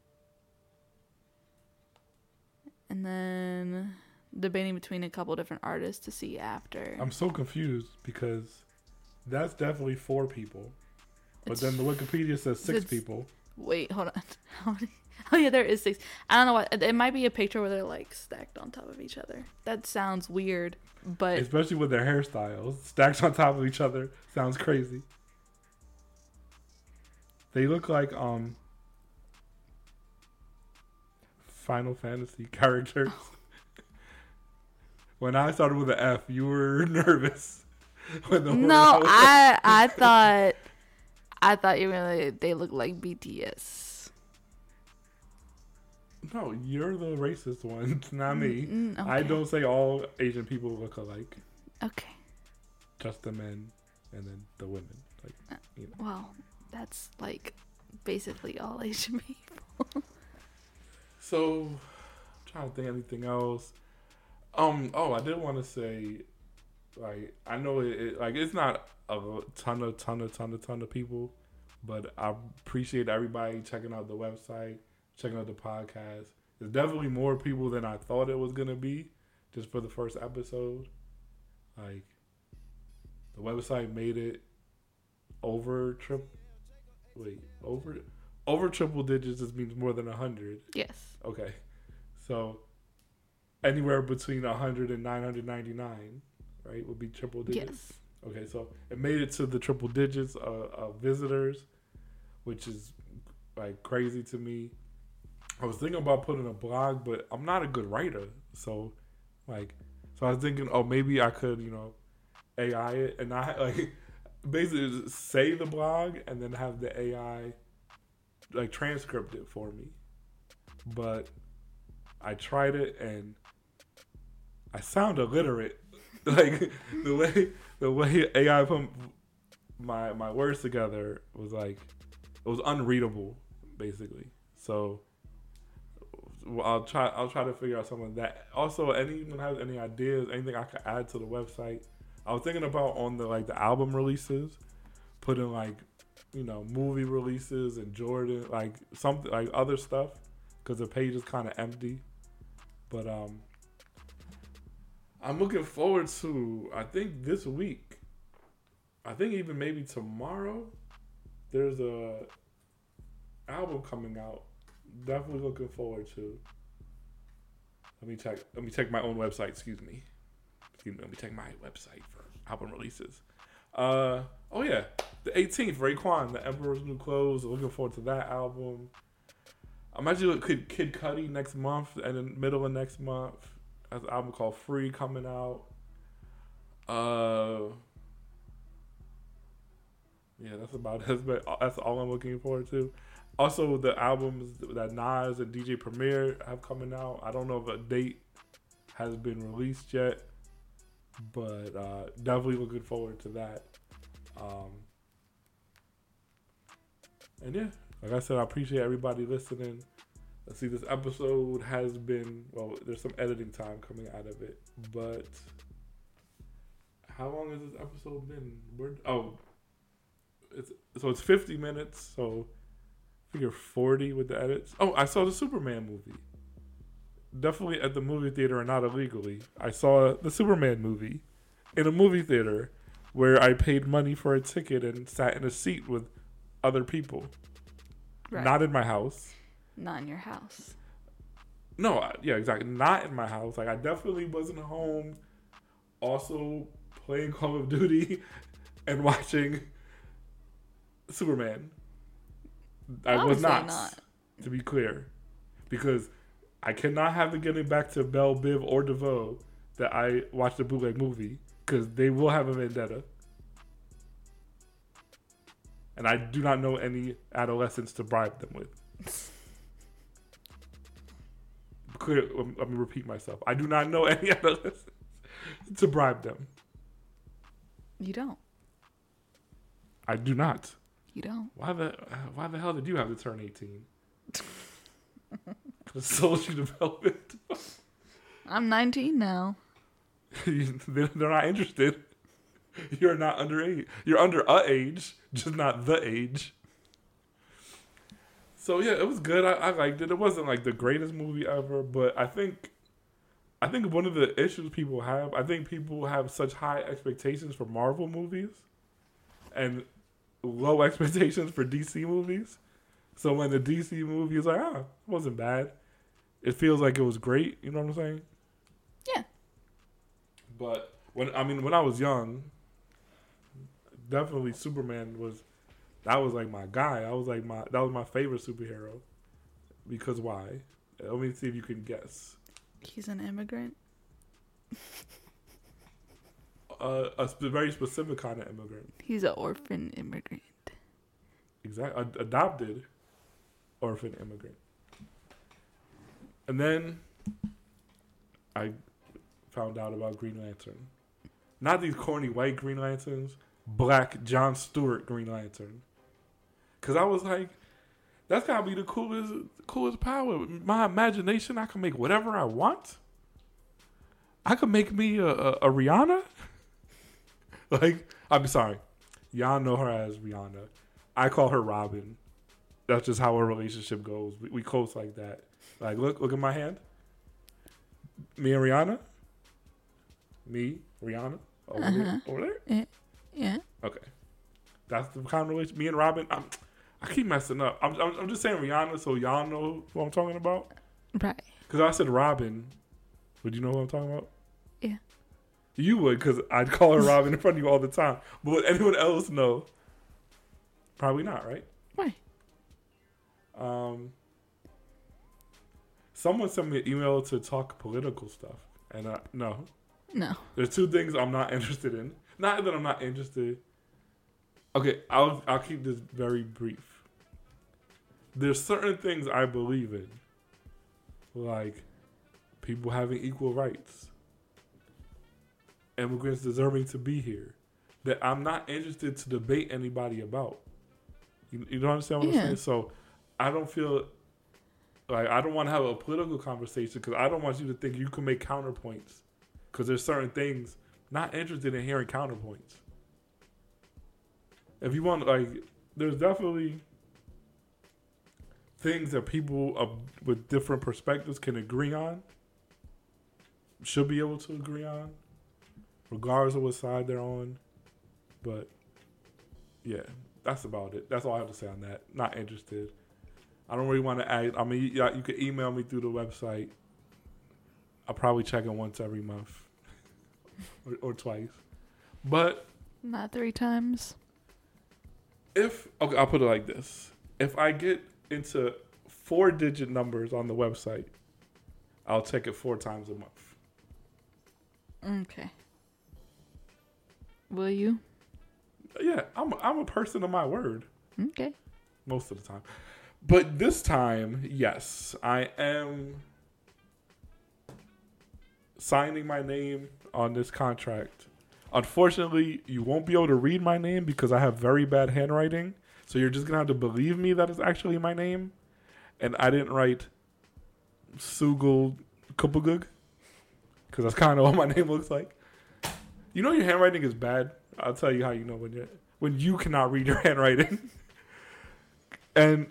and then debating between a couple different artists to see after. I'm so confused because that's definitely four people. But It's- then the Wikipedia says six it's- people. Wait, hold on. How many? Oh yeah, there is six. I don't know what. It might be a picture where they're like stacked on top of each other. That sounds weird, but Especially with their hairstyles. Stacked on top of each other. Sounds crazy. They look like um Final Fantasy characters. When I started with an F, you were nervous. When the no, word- I I thought I thought you really they look like B T S. No, you're the racist one, not me. Mm, I okay. don't say all Asian people look alike. Okay. Just the men and then the women. Like, you know. Well, that's like basically all Asian people. So, I'm trying to think of anything else. Um. Oh, I did want to say, like, I know it, it. Like, it's not a ton of, ton of, ton of, ton of people, but I appreciate everybody checking out the website, checking out the podcast. There's definitely more people than I thought it was gonna be, just for the first episode. Like, the website made it over trip. Wait, over over triple digits. Just means more than a hundred. Yes. Okay, so anywhere between one hundred and nine hundred ninety-nine, right, would be triple digits? Yes. Okay, so it made it to the triple digits of, of visitors, which is like crazy to me. I was thinking about putting a blog, but I'm not a good writer, so like, so I was thinking, oh, maybe I could, you know, A I it and not like basically just say the blog and then have the A I like transcript it for me. But I tried it and I sound illiterate. Like the way the way A I put my my words together was like it was unreadable, basically. So I'll try I'll try to figure out some of that. Also, anyone has any ideas, anything I could add to the website? I was thinking about on the like the album releases, putting like, you know, movie releases and Jordan, like something like other stuff, because the page is kind of empty. But um, I'm looking forward to, I think this week, I think even maybe tomorrow, there's a album coming out. Definitely looking forward to. Let me check. Let me check my own website. Excuse me. Excuse me. Let me check my website for album releases. Uh oh yeah, the eighteenth, Raekwon, The Emperor's New Clothes. Looking forward to that album. I'm actually looking Kid Kid Cudi next month, and in the middle of next month, there's an album called Free coming out. Uh, yeah, that's about it. But that's all I'm looking forward to. Also, the albums that Nas and D J Premier have coming out. I don't know if a date has been released yet, but uh, definitely looking forward to that. Um, and yeah, like I said, I appreciate everybody listening. Let's see, this episode has been, well, there's some editing time coming out of it, but how long has this episode been? We're, oh, it's so it's fifty minutes, so I figure forty with the edits. Oh, I saw the Superman movie. Definitely at the movie theater and not illegally. I saw the Superman movie in a movie theater where I paid money for a ticket and sat in a seat with other people. Right. Not in my house. Not in your house. No, I- yeah, exactly. Not in my house. Like, I definitely wasn't home also playing Call of Duty and watching Superman. I was Obviously not, not. to be clear. Because I cannot have the getting back to Belle Biv or DeVoe that I watched the bootleg movie, because they will have a vendetta. And I do not know any adolescents to bribe them with. Clear, let me repeat myself. I do not know any adolescents to bribe them. You don't. I do not. You don't. Why the Why the hell did you have to turn eighteen? Because sold you the velvet. I'm nineteen now. They're not interested. You're not underage. You're under a age, just not the age. So yeah, it was good. I, I liked it. It wasn't like the greatest movie ever, but I think, I think one of the issues people have, I think people have such high expectations for Marvel movies, and low expectations for D C movies. So when the D C movie is like, ah, it wasn't bad, it feels like it was great. You know what I'm saying? Yeah. But when I mean when I was young, definitely Superman was that was like my guy. I was like my that was my favorite superhero. Because why? Let me see if you can guess. He's an immigrant. Uh, a sp- very specific kind of immigrant. He's an orphan immigrant. Exactly, Ad- adopted orphan immigrant. And then I found out about Green Lantern. Not these corny white Green Lanterns, black John Stewart Green Lantern. Because I was like, that's got to be the coolest coolest power. My imagination, I can make whatever I want. I could make me a, a, a Rihanna. Like, I'm sorry. Y'all know her as Rihanna. I call her Robin. That's just how our relationship goes. We, we close like that. Like, look, look at my hand. Me and Rihanna. Me, Rihanna. Over, Uh-huh. there, over there. Yeah. Yeah. Okay, that's the kind of relation. Me and Robin. I'm, I keep messing up. I'm, I'm, I'm just saying Rihanna, so y'all know who I'm talking about. Right. Because I said Robin. Would you know who I'm talking about? Yeah. You would, because I'd call her Robin in front of you all the time. But would anyone else know? Probably not, right? Right. Um, someone sent me an email to talk political stuff, and uh, no, No. there's two things I'm not interested in. Not that I'm not interested. Okay, I'll I'll keep this very brief. There's certain things I believe in, like people having equal rights, immigrants deserving to be here, that I'm not interested to debate anybody about. You, you don't understand what Yeah. I'm saying? So I don't feel like I don't want to have a political conversation because I don't want you to think you can make counterpoints because there's certain things not interested in hearing counterpoints. If you want, like, there's definitely things that people of, with different perspectives can agree on, should be able to agree on, regardless of what side they're on. But yeah, that's about it. That's all I have to say on that. Not interested. I don't really want to add. I mean, you, you can email me through the website. I'll probably check it once every month or, or twice. But Not three times. if, okay, I'll put it like this. If I get into four digit numbers on the website, I'll check it four times a month. Okay. Will you? Yeah, I'm, I'm a person of my word Okay. most of the time. But this time, yes, I am signing my name on this contract. Unfortunately, you won't be able to read my name because I have very bad handwriting. So you're just going to have to believe me that it's actually my name. And I didn't write Sugul Kupagug because that's kind of what my name looks like. You know your handwriting is bad. I'll tell you how you know when you when you cannot read your handwriting. And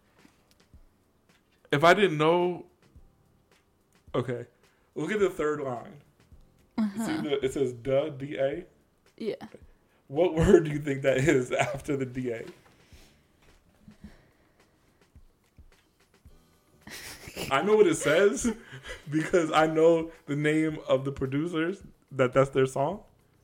if I didn't know, okay, look at the third line. Uh-huh. See the, it says "duh" D A. Yeah. What word do you think that is after the D A? I know what it says because I know the name of the producers that that's their song.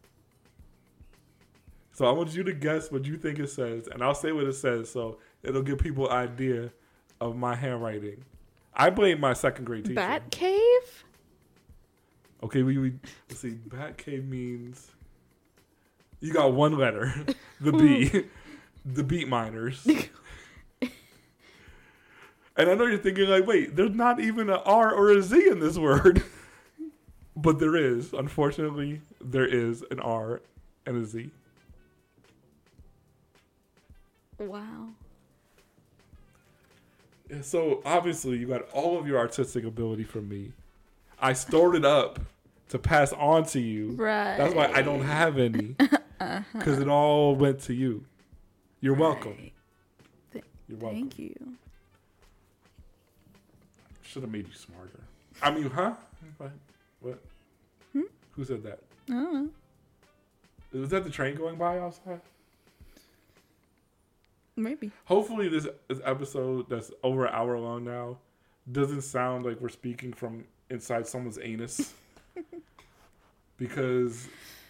So I want you to guess what you think it says, and I'll say what it says so it'll give people an idea of my handwriting. I blame my second grade teacher. Bat cave? Okay, we, we let's see. Bat cave means you got one letter, the B, the beat miners. And I know you're thinking like, wait, there's not even an R or a Z in this word, but there is. Unfortunately, there is an R and a Z. Wow. Yeah, so obviously, you got all of your artistic ability from me. I stored it up to pass on to you. Right. That's why I don't have any. Because it all went to you. You're welcome. Right. Th- You're welcome. Thank you. Should have made you smarter. I mean, huh? What? What? Hmm? Who said that? I don't know. Was that the train going by outside? Maybe. Hopefully this, this episode that's over an hour long now doesn't sound like we're speaking from inside someone's anus. Because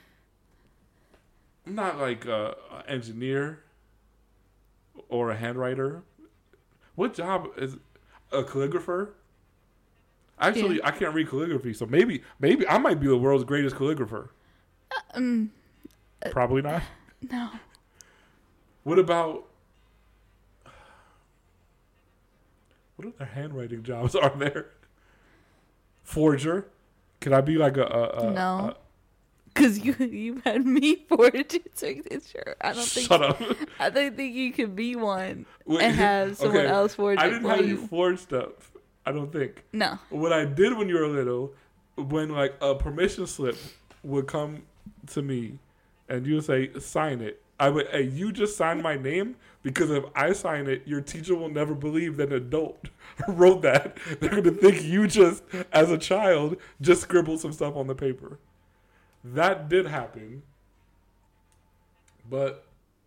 I'm not like a, a engineer or a handwriter. What job is a calligrapher? Actually, Yeah. I can't read calligraphy, so maybe maybe I might be the world's greatest calligrapher. Um. Probably not. No. What about what other handwriting jobs are there? Forger? Could I be like a, a, a No. a- Cause you you had me for it, so it's sure. I don't think. shut up. I don't think you could be one Wait, and have someone okay, else forge I it didn't for have you. you forge stuff. I don't think. No. What I did when you were little, when like a permission slip would come to me, and you would say, "Sign it." I would, "Hey, you just signed my name because if I sign it, your teacher will never believe that an adult wrote that. They're gonna think you just, as a child, just scribbled some stuff on the paper." That did happen, but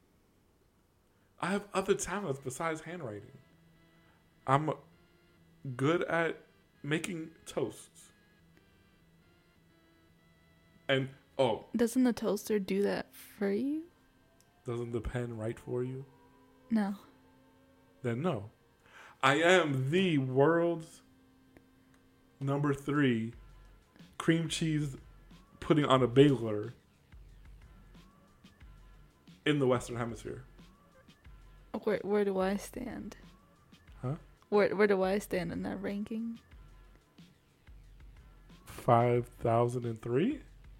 I have other talents besides handwriting. I'm good at making toasts. And, oh, Doesn't the toaster do that for you? doesn't the pen write for you? No. Then no. I am the world's number three cream cheese pudding on a bagler in the Western Hemisphere. Where where do I stand? Huh? Where where do I stand in that ranking? five thousand three?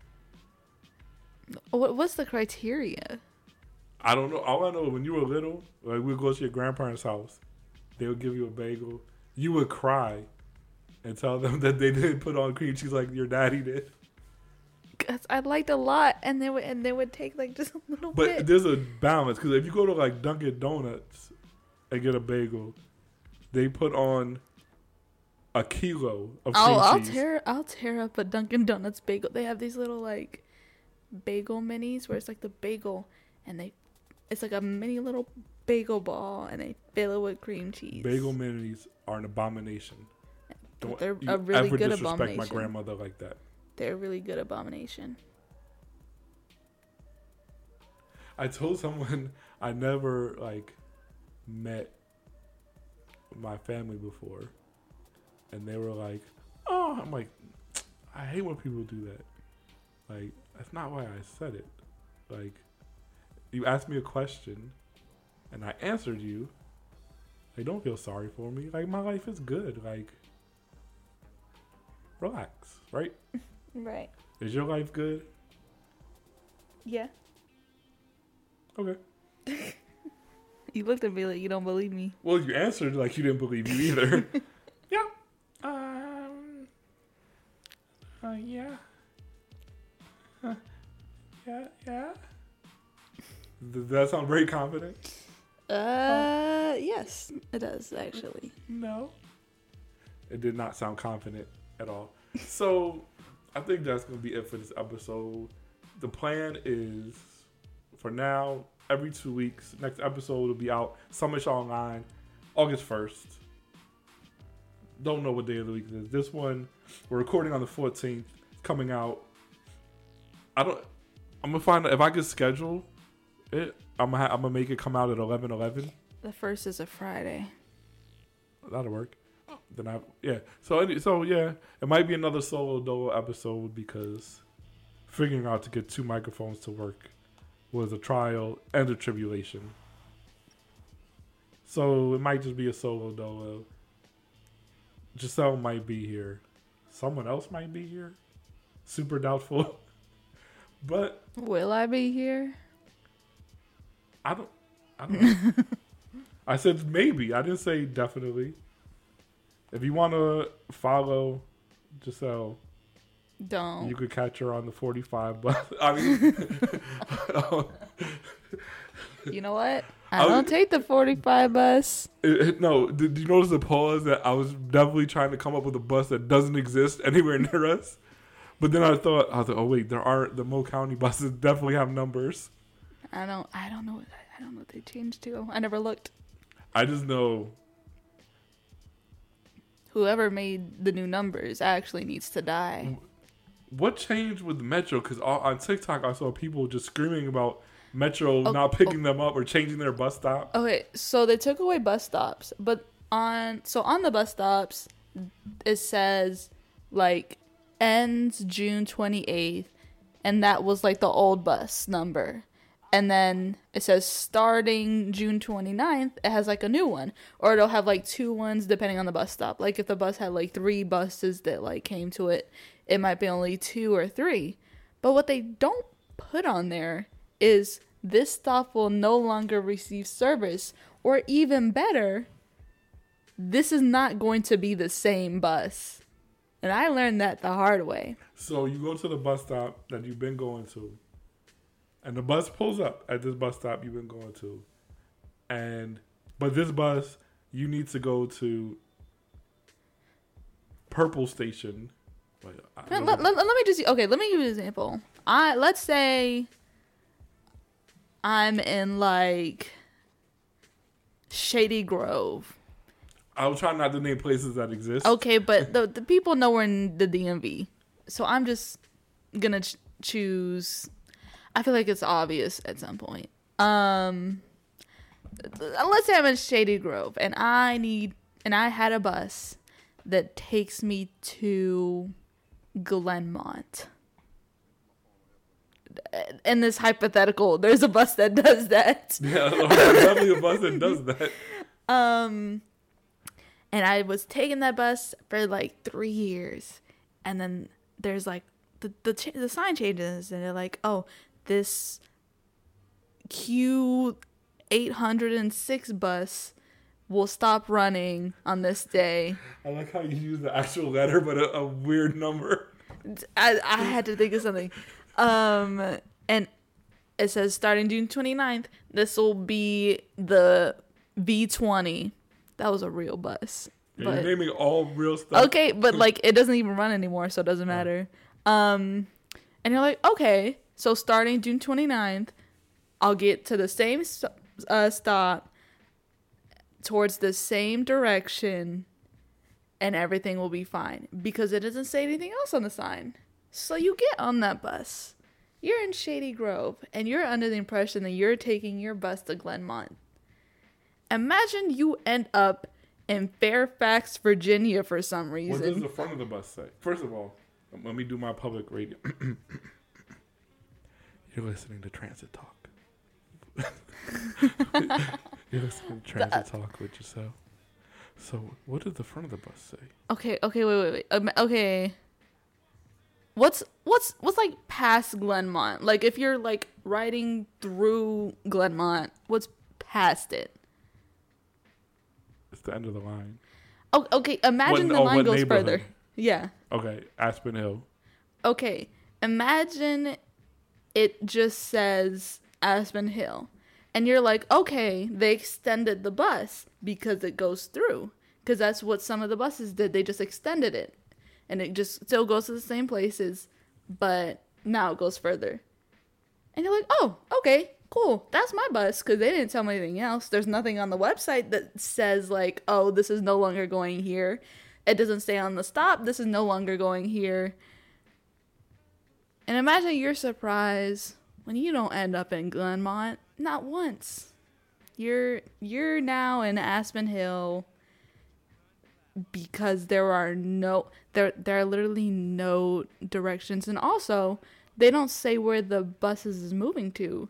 What what's the criteria? I don't know. All I know is when you were little, like we'd go to your grandparents' house, they would give you a bagel. You would cry and tell them that they didn't put on cream cheese like your daddy did. Cause I liked a lot, and they would and they would take like just a little But bit. there's a balance because if you go to like Dunkin' Donuts and get a bagel, they put on a kilo of cream Oh, I'll cheese. tear I'll tear up a Dunkin' Donuts bagel. They have these little like bagel minis where it's like the bagel, and they It's like a mini little bagel ball, and they fill it with cream cheese. Bagel minis are an abomination. Don't They're you a really ever good disrespect abomination. my grandmother like that. They're a really good abomination. I told someone I never like met my family before, and they were like, "Oh," I'm like, I hate when people do that. Like, that's not why I said it. Like, you asked me a question, and I answered you. Like, don't feel sorry for me. Like, my life is good. Like, relax, right? Right. Is your life good? Yeah. Okay. You looked at me like you don't believe me. Well, you answered like you didn't believe you either. Yeah. Um. Uh, yeah. Uh, yeah. Yeah. Does that sound very confident? Uh, yes, it does actually. No. It did not sound confident at all. So, I think that's going to be it for this episode. The plan is, for now, every two weeks, next episode will be out, Summit Online, August first. Don't know what day of the week it is. This one, we're recording on the fourteenth, coming out. I don't, I'm going to find out, if I can schedule it, I'm going ha- I'm to make it come out at eleven eleven. The first is a Friday. That'll work. Then I, yeah. So, any, so yeah, it might be another solo dolo episode because figuring out to get two microphones to work was a trial and a tribulation. So it might just be a solo dolo. Giselle might be here. Someone else might be here. Super doubtful. But Will I be here? I don't. I don't know. I said maybe. I didn't say definitely. If you want to follow Giselle, Don't. you could catch her on the forty-five bus. I mean, um, You know what? I I don't was- take the forty-five bus. it- it- no, did you notice the pause that I was definitely trying to come up with a bus that doesn't exist anywhere near us? But then I thought, I was like, oh wait, there are the Mo County buses definitely have numbers. I don't. I don't know. I don't know what they changed to. I never looked. I just know. Whoever made the new numbers actually needs to die. What changed with Metro? Because on TikTok, I saw people just screaming about Metro Oh, not picking them up or changing their bus stop. Okay, so they took away bus stops, but on so on the bus stops, it says like ends June twenty-eighth, and that was like the old bus number. And then it says starting June twenty-ninth, it has like a new one. Or it'll have like two ones depending on the bus stop. Like if the bus had like three buses that like came to it, it might be only two or three. But what they don't put on there is this stop will no longer receive service. Or even better, this is not going to be the same bus. And I learned that the hard way. So you go to the bus stop that you've been going to, and the bus pulls up at this bus stop you've been going to, and but this bus you need to go to Purple Station. Like, I Let, don't let, know. let, let me just okay. Let me give you an example. I let's say I'm in like Shady Grove. I'll try not to name places that exist. Okay, but the the people know we're in the D M V, so I'm just gonna ch- choose. I feel like it's obvious at some point. Um, let's say I'm in Shady Grove, and I need and I had a bus that takes me to Glenmont. In this hypothetical, there's a bus that does that. Yeah, there's definitely a bus that does that. Um, and I was taking that bus for like three years, and then there's like the the ch- the sign changes, and they're like, oh, this Q eight hundred six bus will stop running on this day. I like how you use the actual letter, but a, a weird number. I I had to think of something. Um, and it says starting June twenty-ninth, this will be the V twenty. That was a real bus. Yeah, But, you're naming all real stuff. okay, but like it doesn't even run anymore, so it doesn't matter. Um, and you're like, okay, so starting June twenty-ninth, I'll get to the same uh, stop towards the same direction and everything will be fine because it doesn't say anything else on the sign. So you get on that bus. You're in Shady Grove and you're under the impression that you're taking your bus to Glenmont. Imagine you end up in Fairfax, Virginia for some reason. What does the front of the bus say? First of all, let me do my public radio. You're listening to Transit Talk. You're listening to Transit the, Talk with yourself. So, what does the front of the bus say? Okay, okay, wait, wait, wait. Um, okay. What's what's what's like past Glenmont? Like if you're like riding through Glenmont, what's past it? It's the end of the line. Oh, okay. Imagine what, the oh, line goes further. Yeah. Okay, Aspen Hill. Okay, imagine it just says Aspen Hill. And you're like, okay, they extended the bus because it goes through. Because that's what some of the buses did. They just extended it. And it just still goes to the same places, but now it goes further. And you're like, oh, okay, cool. That's my bus because they didn't tell me anything else. There's nothing on the website that says like, oh, this is no longer going here. It doesn't say on the stop, this is no longer going here. And imagine your surprise when you don't end up in Glenmont. Not once. You're you're now in Aspen Hill because there are no there there are literally no directions, and also they don't say where the buses is moving to.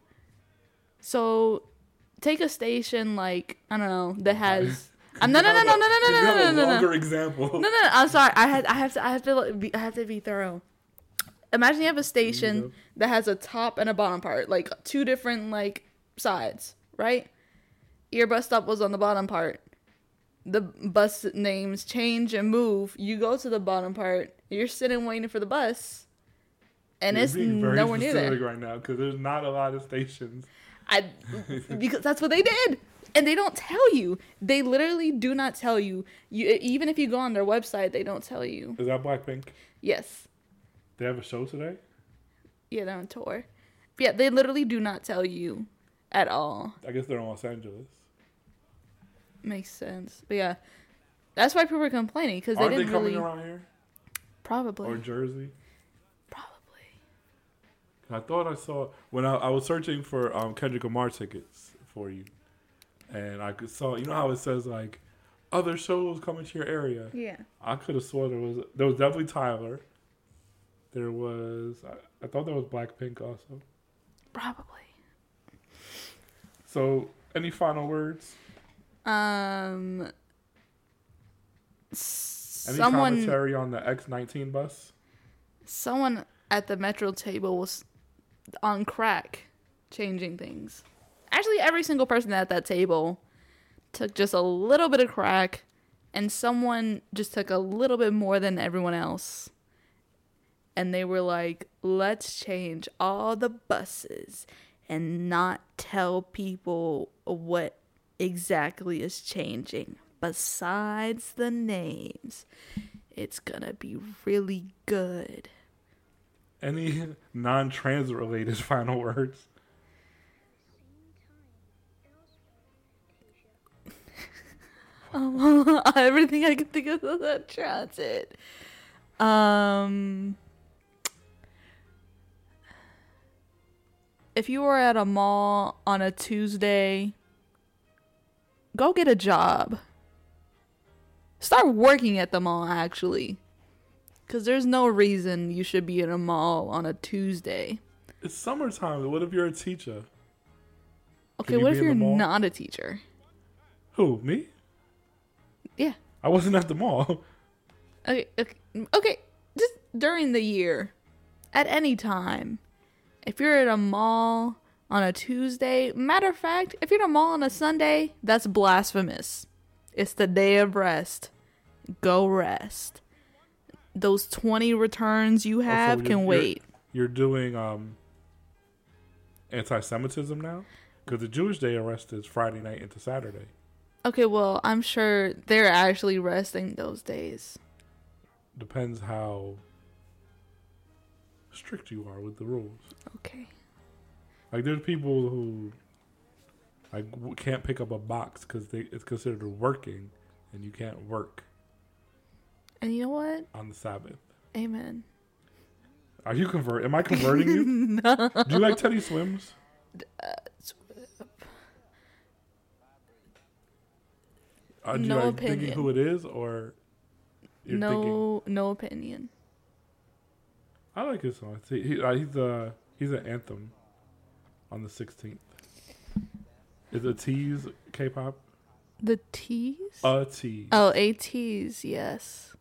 So take a station like I don't know that has um, no no no no no no no no no no no longer example. No no I'm sorry I had I have to I have to be, I have to be thorough. Imagine you have a station that has a top and a bottom part, like two different like sides, right? Your bus stop was on the bottom part. The bus names change and move. You go to the bottom part. You're sitting waiting for the bus, and You're it's being very nowhere near there right now because there's not a lot of stations. I because that's what they did, and they don't tell you. They literally do not tell you. You even if you go on their website, they don't tell you. Is that Blackpink? Yes. They have a show today? Yeah, they're on tour. Yeah, they literally do not tell you at all. I guess they're in Los Angeles. Makes sense. But yeah, that's why people are complaining because they Aren't didn't they coming really... around here? Probably. Or Jersey? Probably. I thought I saw... When I, I was searching for um, Kendrick Lamar tickets for you, and I could saw... You know how it says, like, other shows coming to your area? Yeah. I could have sworn there was... There was definitely Tyler. There was, I, I thought there was Blackpink also. Probably. So, any final words? Um. Any someone, commentary on the X nineteen bus? Someone at the Metro table was on crack, changing things. Actually, every single person at that table took just a little bit of crack, and someone just took a little bit more than everyone else. And they were like, let's change all the buses and not tell people what exactly is changing besides the names. It's gonna be really good. Any non-transit related final words? um, everything I can think of is that transit. Um... If you were at a mall on a Tuesday, go get a job. Start working at the mall, actually. Because there's no reason you should be in a mall on a Tuesday. It's summertime. What if you're a teacher? Okay, what if you're not a teacher? Who, me? Yeah. I wasn't at the mall. Okay, okay, okay. Just during the year. At any time. If you're at a mall on a Tuesday, matter of fact, if you're at a mall on a Sunday, that's blasphemous. It's the day of rest. Go rest. Those twenty returns you have oh, so can you're, wait. You're, you're doing um, anti-Semitism now? Because the Jewish day of rest is Friday night into Saturday. Okay, well, I'm sure they're actually resting those days. Depends how strict you are with the rules. Okay. Like there's people who like w- can't pick up a box because they it's considered working, and you can't work And you know what? on the Sabbath. Amen. Are you convert? Am I converting you? No. Do you like Teddy Swims? Uh, do you No like thinking opinion. who it is, or you're no, thinking? no opinion. I like his song. He, he, uh, he's uh he's an anthem on the sixteenth. Is it T's K-pop? The T's? A T. Oh, ATs, yes.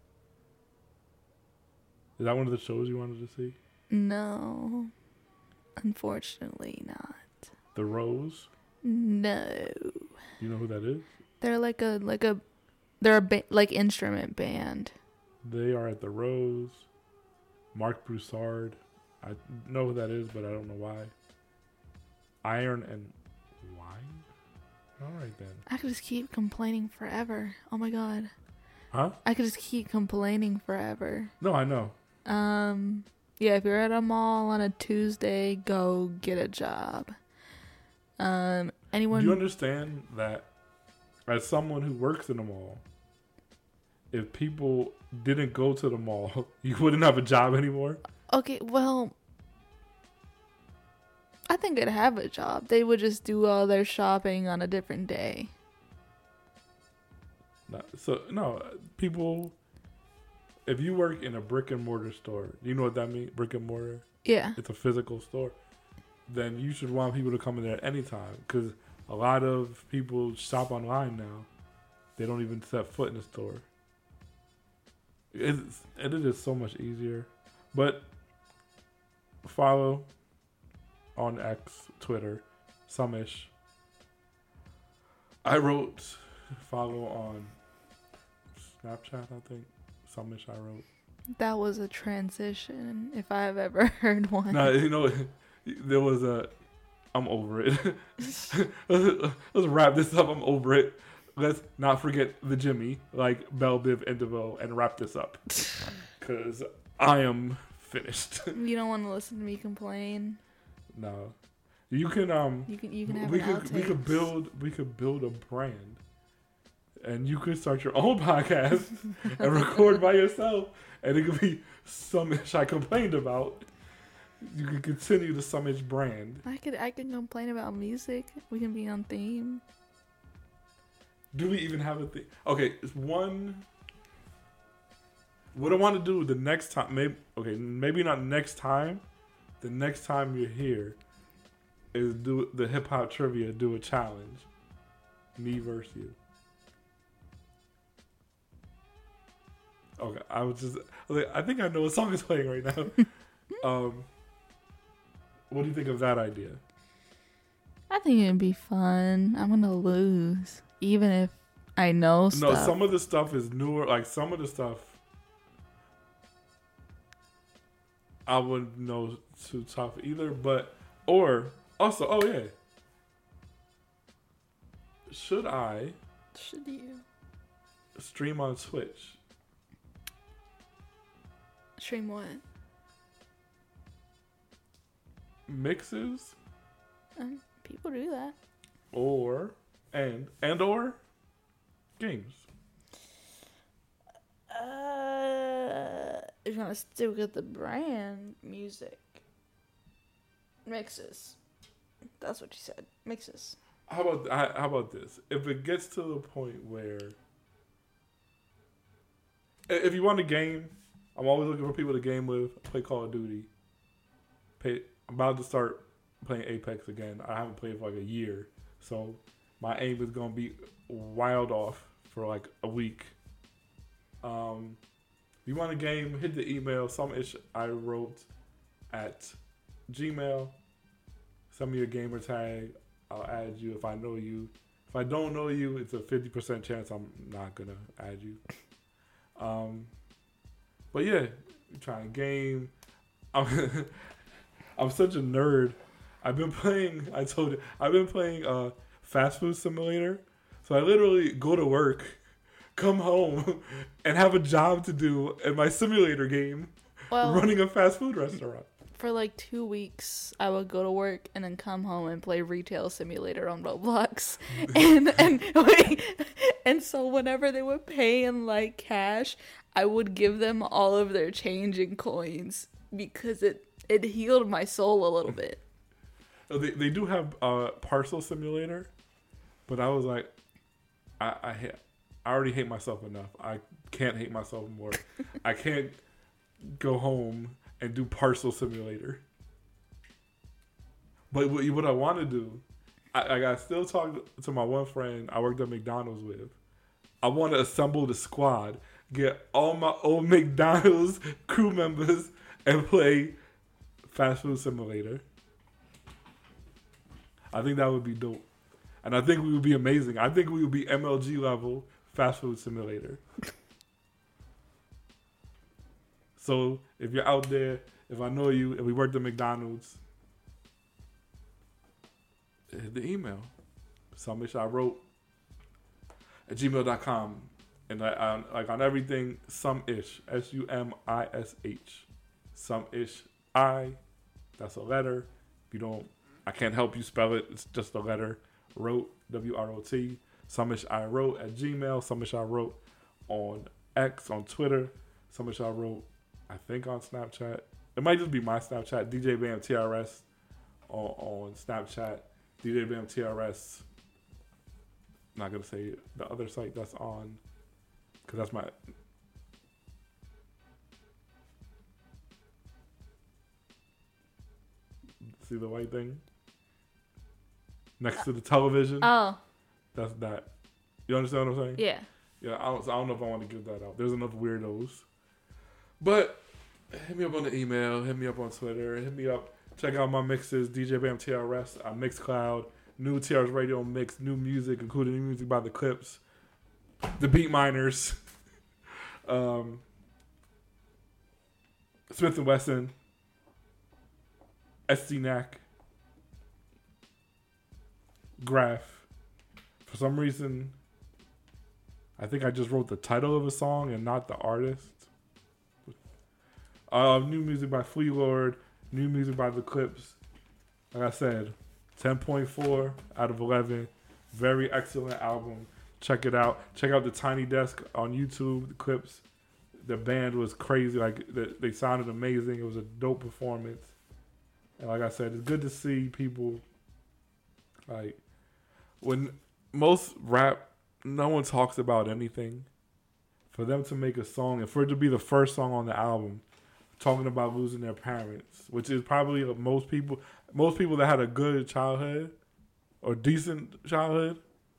Is that one of the shows you wanted to see? No. Unfortunately not. The Rose. No. You know who that is? They're like a like a they're a ba- like instrument band. They are at the Rose. Mark Broussard. I know who that is, but I don't know why. Iron and Wine? All right, then. I could just keep complaining forever. Oh my god. Huh? I could just keep complaining forever. No, I know. Um yeah, if you're at a mall on a Tuesday, go get a job. Um anyone Do you understand that as someone who works in a mall, if people didn't go to the mall, you wouldn't have a job anymore? Okay, well, I think they'd have a job. They would just do all their shopping on a different day. No, so, no, people, if you work in a brick and mortar store, you know what that means? Brick and mortar? Yeah. It's a physical store. Then you should want people to come in there at any time, because a lot of people shop online now. They don't even set foot in the store. It's, and it is so much easier. But follow on X, Twitter, Sumish. I wrote follow on Snapchat, I think. Sumish I wrote. That was a transition, if I've ever heard one. No, you know, there was a... I'm over it. Let's wrap this up. I'm over it. Let's not forget the Jimmy, like Belle Biv and DeVoe, and wrap this up. Because I am finished. You don't want to listen to me complain. No. You can um You can you can have we an could we could outtakes. build we could build a brand. And you could start your own podcast and record by yourself, and it could be Sumish I complained about. You can continue the Sumish brand. I could I could complain about music. We can be on theme. Do we even have a thing? Okay, it's one. What I want to do the next time, maybe okay, maybe not next time. The next time you're here, is do the hip hop trivia. Do a challenge, me versus you. Okay, I was just. Like, I think I know what song is playing right now. um, what do you think of that idea? I think it'd be fun. I'm gonna lose, even if I know stuff. No, some of the stuff is newer. Like some of the stuff, I wouldn't know too tough either. But or also, oh yeah, should I Should you stream on Twitch? stream what? Mixes Um, people do that. or and and or games. Uh, you're gonna stick with the brand music. Mixes. That's what you said. Mixes. How about how how about this? If it gets to the point where, if you want a game, I'm always looking for people to game with. Play Call of Duty. Pay, I'm about to start playing Apex again. I haven't played for like a year, so my aim is gonna be wild off for like a week. Um, if you want a game, hit the email. Some ish I wrote at Gmail. Send me your gamer tag. I'll add you if I know you. If I don't know you, it's a fifty percent chance I'm not gonna add you. Um, but yeah, you're trying to game. I'm, I'm such a nerd. I've been playing. I told you. I've been playing uh, Fast Food Simulator. So I literally go to work, come home, and have a job to do in my simulator game, Well, running a fast food restaurant. for like two weeks, I would go to work and then come home and play Retail Simulator on Roblox. and and and so whenever they would pay in like cash, I would give them all of their change in coins because it, it healed my soul a little bit. They they do have uh, Parcel Simulator, but I was like, I I, ha- I already hate myself enough. I can't hate myself more. I can't go home and do Parcel Simulator. But what, what I want to do, I, I got still talk to my one friend I worked at McDonald's with. I want to assemble the squad, get all my old McDonald's crew members, and play Fast Food Simulator. I think that would be dope. And I think we would be amazing. I think we would be M L G level Fast Food Simulator. So if you're out there, if I know you, if we worked at McDonald's, hit the email. Sumish I wrote at gmail dot com. And I, I, like on everything, Sumish, S U M I S H. Sumish I, that's a letter. If you don't, I can't help you spell it. It's just a letter. Wrote, W R O T. Sumish I wrote at Gmail. Sumish I wrote on X, on Twitter. Sumish I wrote, I think, on Snapchat. It might just be my Snapchat. D J Bam T R S on, on Snapchat. D J Bam T R S. I'm not going to say the other site that's on, because that's my... See the white thing? Next to the television? Oh. That's that. You understand what I'm saying? Yeah. Yeah, I don't, I don't know if I want to give that out. There's enough weirdos. But hit me up on the email. Hit me up on Twitter. Hit me up. Check out my mixes. D J Bam T R S on Mixcloud. New T R S Radio mix. New music, including new music by the Clips. The Beat Miners. um, Smith and Wesson. S C N A C. Graph. For some reason, I think I just wrote the title of a song and not the artist. Uh, new music by Flea Lord. New music by The Clips. Like I said, ten point four out of eleven. Very excellent album. Check it out. Check out the Tiny Desk on YouTube. The Clips. The band was crazy. Like they sounded amazing. It was a dope performance. And like I said, it's good to see people like when most rap, no one talks about anything. For them to make a song and for it to be the first song on the album, talking about losing their parents, which is probably most people, most people that had a good childhood or decent childhood,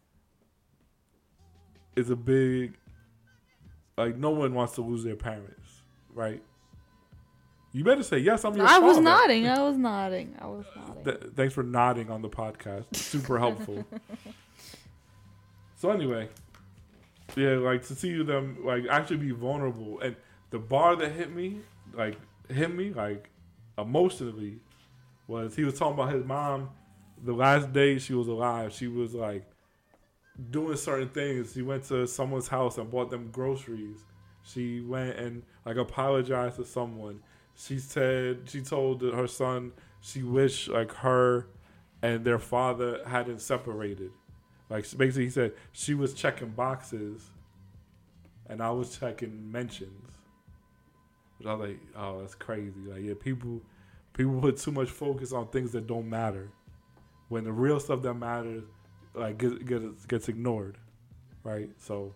is a big, like no one wants to lose their parents, right? You better say yes. I'm your I was father. nodding. I was nodding. I was nodding. Th- thanks for nodding on the podcast. Super helpful. So anyway, yeah, like to see them like actually be vulnerable, and the bar that hit me, like hit me like emotionally, was he was talking about his mom. The last day she was alive, she was like doing certain things. She went to someone's house and bought them groceries. She went and like apologized to someone. She said she told her son she wished like her and their father hadn't separated. Like basically, he said she was checking boxes, and I was checking mentions. But I was like, oh, that's crazy. Like, yeah, people, people put too much focus on things that don't matter, when the real stuff that matters, like gets gets, gets ignored, right? So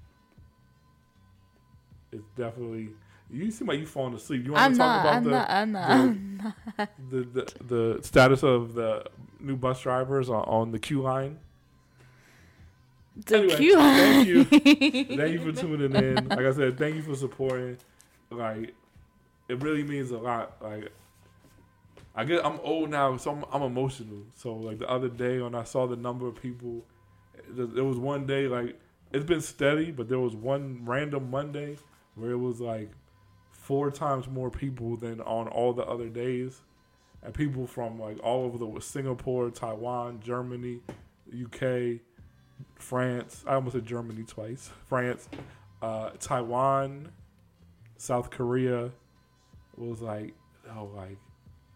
it's definitely. You seem like you falling asleep. You want I'm to talk not, about I'm the, not, I'm not, the, I'm not. the, the the status of the new bus drivers on, on the Q line? The Anyway, Q thank you. Thank you for tuning in. Like I said, thank you for supporting. Like, it really means a lot. Like, I get I'm old now, so I'm, I'm emotional. So like the other day when I saw the number of people, there was one day like it's been steady, but there was one random Monday where it was like four times more people than on all the other days, and people from like all over the Singapore, Taiwan, Germany, U K, France. I almost said Germany twice. France, uh, Taiwan, South Korea. It was like oh like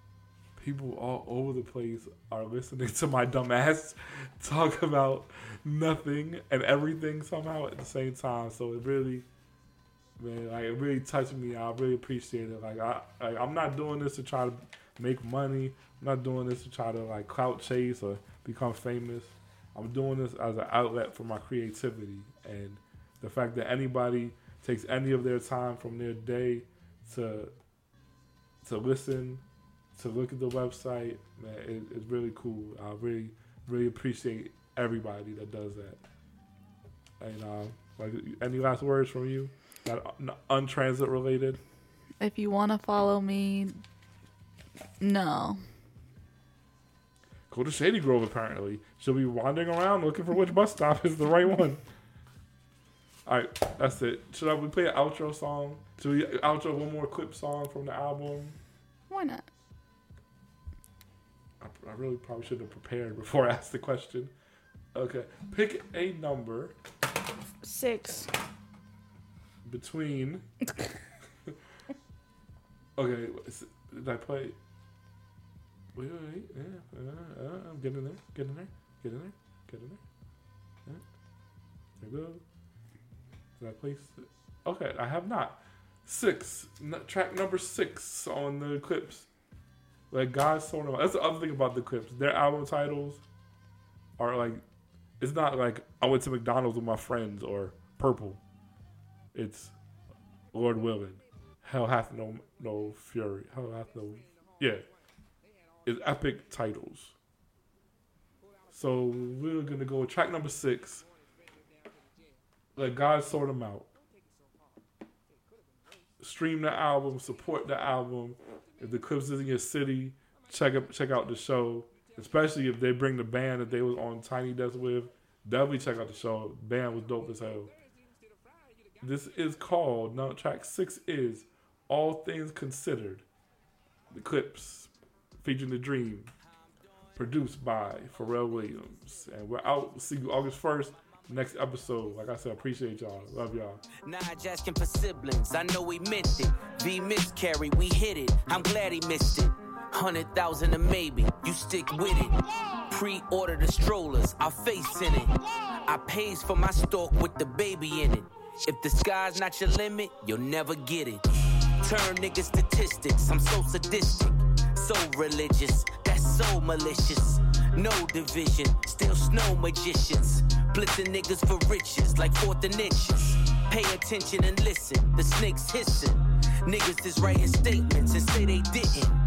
people all over the place are listening to my dumb ass talk about nothing and everything somehow at the same time. So it really, man, like it really touched me. I really appreciate it. Like I, like, I'm not doing this to try to make money. I'm not doing this to try to like clout chase or become famous. I'm doing this as an outlet for my creativity, and the fact that anybody takes any of their time from their day to to listen, to look at the website, man, it, it's really cool. I really, really appreciate everybody that does that. And uh, like, any last words from you that are untransit related? If you want to follow me, no. Go to Shady Grove, apparently. She'll be wandering around looking for which bus stop is the right one. All right, that's it. Should I we play an outro song? Should we outro one more clip song from the album? Why not? I, I really probably should have prepared before I asked the question. Okay, pick a number. Six. Between. Okay, did I play? Wait, wait, wait. Yeah, uh, uh, I'm getting there. Get in there. Get in there. Get in there. Yeah. There we go. Did I place it? Okay, I have not. Six. N- track number six on the clips. Like, God sort of. That's the other thing about the clips. Their album titles are like. It's not like I went to McDonald's with my friends or Purple. It's Lord willing. Hell hath no no fury. Hell hath no. Yeah. It's epic titles. So we're going to go with track number six. Let God sort them out. Stream the album, support the album. If the clips is in your city, check up, check out the show. Especially if they bring the band that they was on Tiny Desk with. Definitely check out the show. The band was dope as hell. This is called, now track six is All Things Considered. The clips featuring The Dream. Produced by Pharrell Williams. And we're out. We'll see you August first. Next episode. Like I said, appreciate y'all. Love y'all. Nah, asking for siblings. I know we meant it. V miscarried, we hit it. I'm glad he missed it. Hundred thousand or maybe. You stick with it. Pre-order the strollers. Our face in it. I pays for my stalk with the baby in it. If the sky's not your limit, you'll never get it. Turn niggas statistics. I'm so sadistic. So religious. That's so malicious. No division. Still snow magicians. Blitzing niggas for riches like fourth and inches. Pay attention and listen, the snakes hissing. Niggas is writing statements and say they didn't.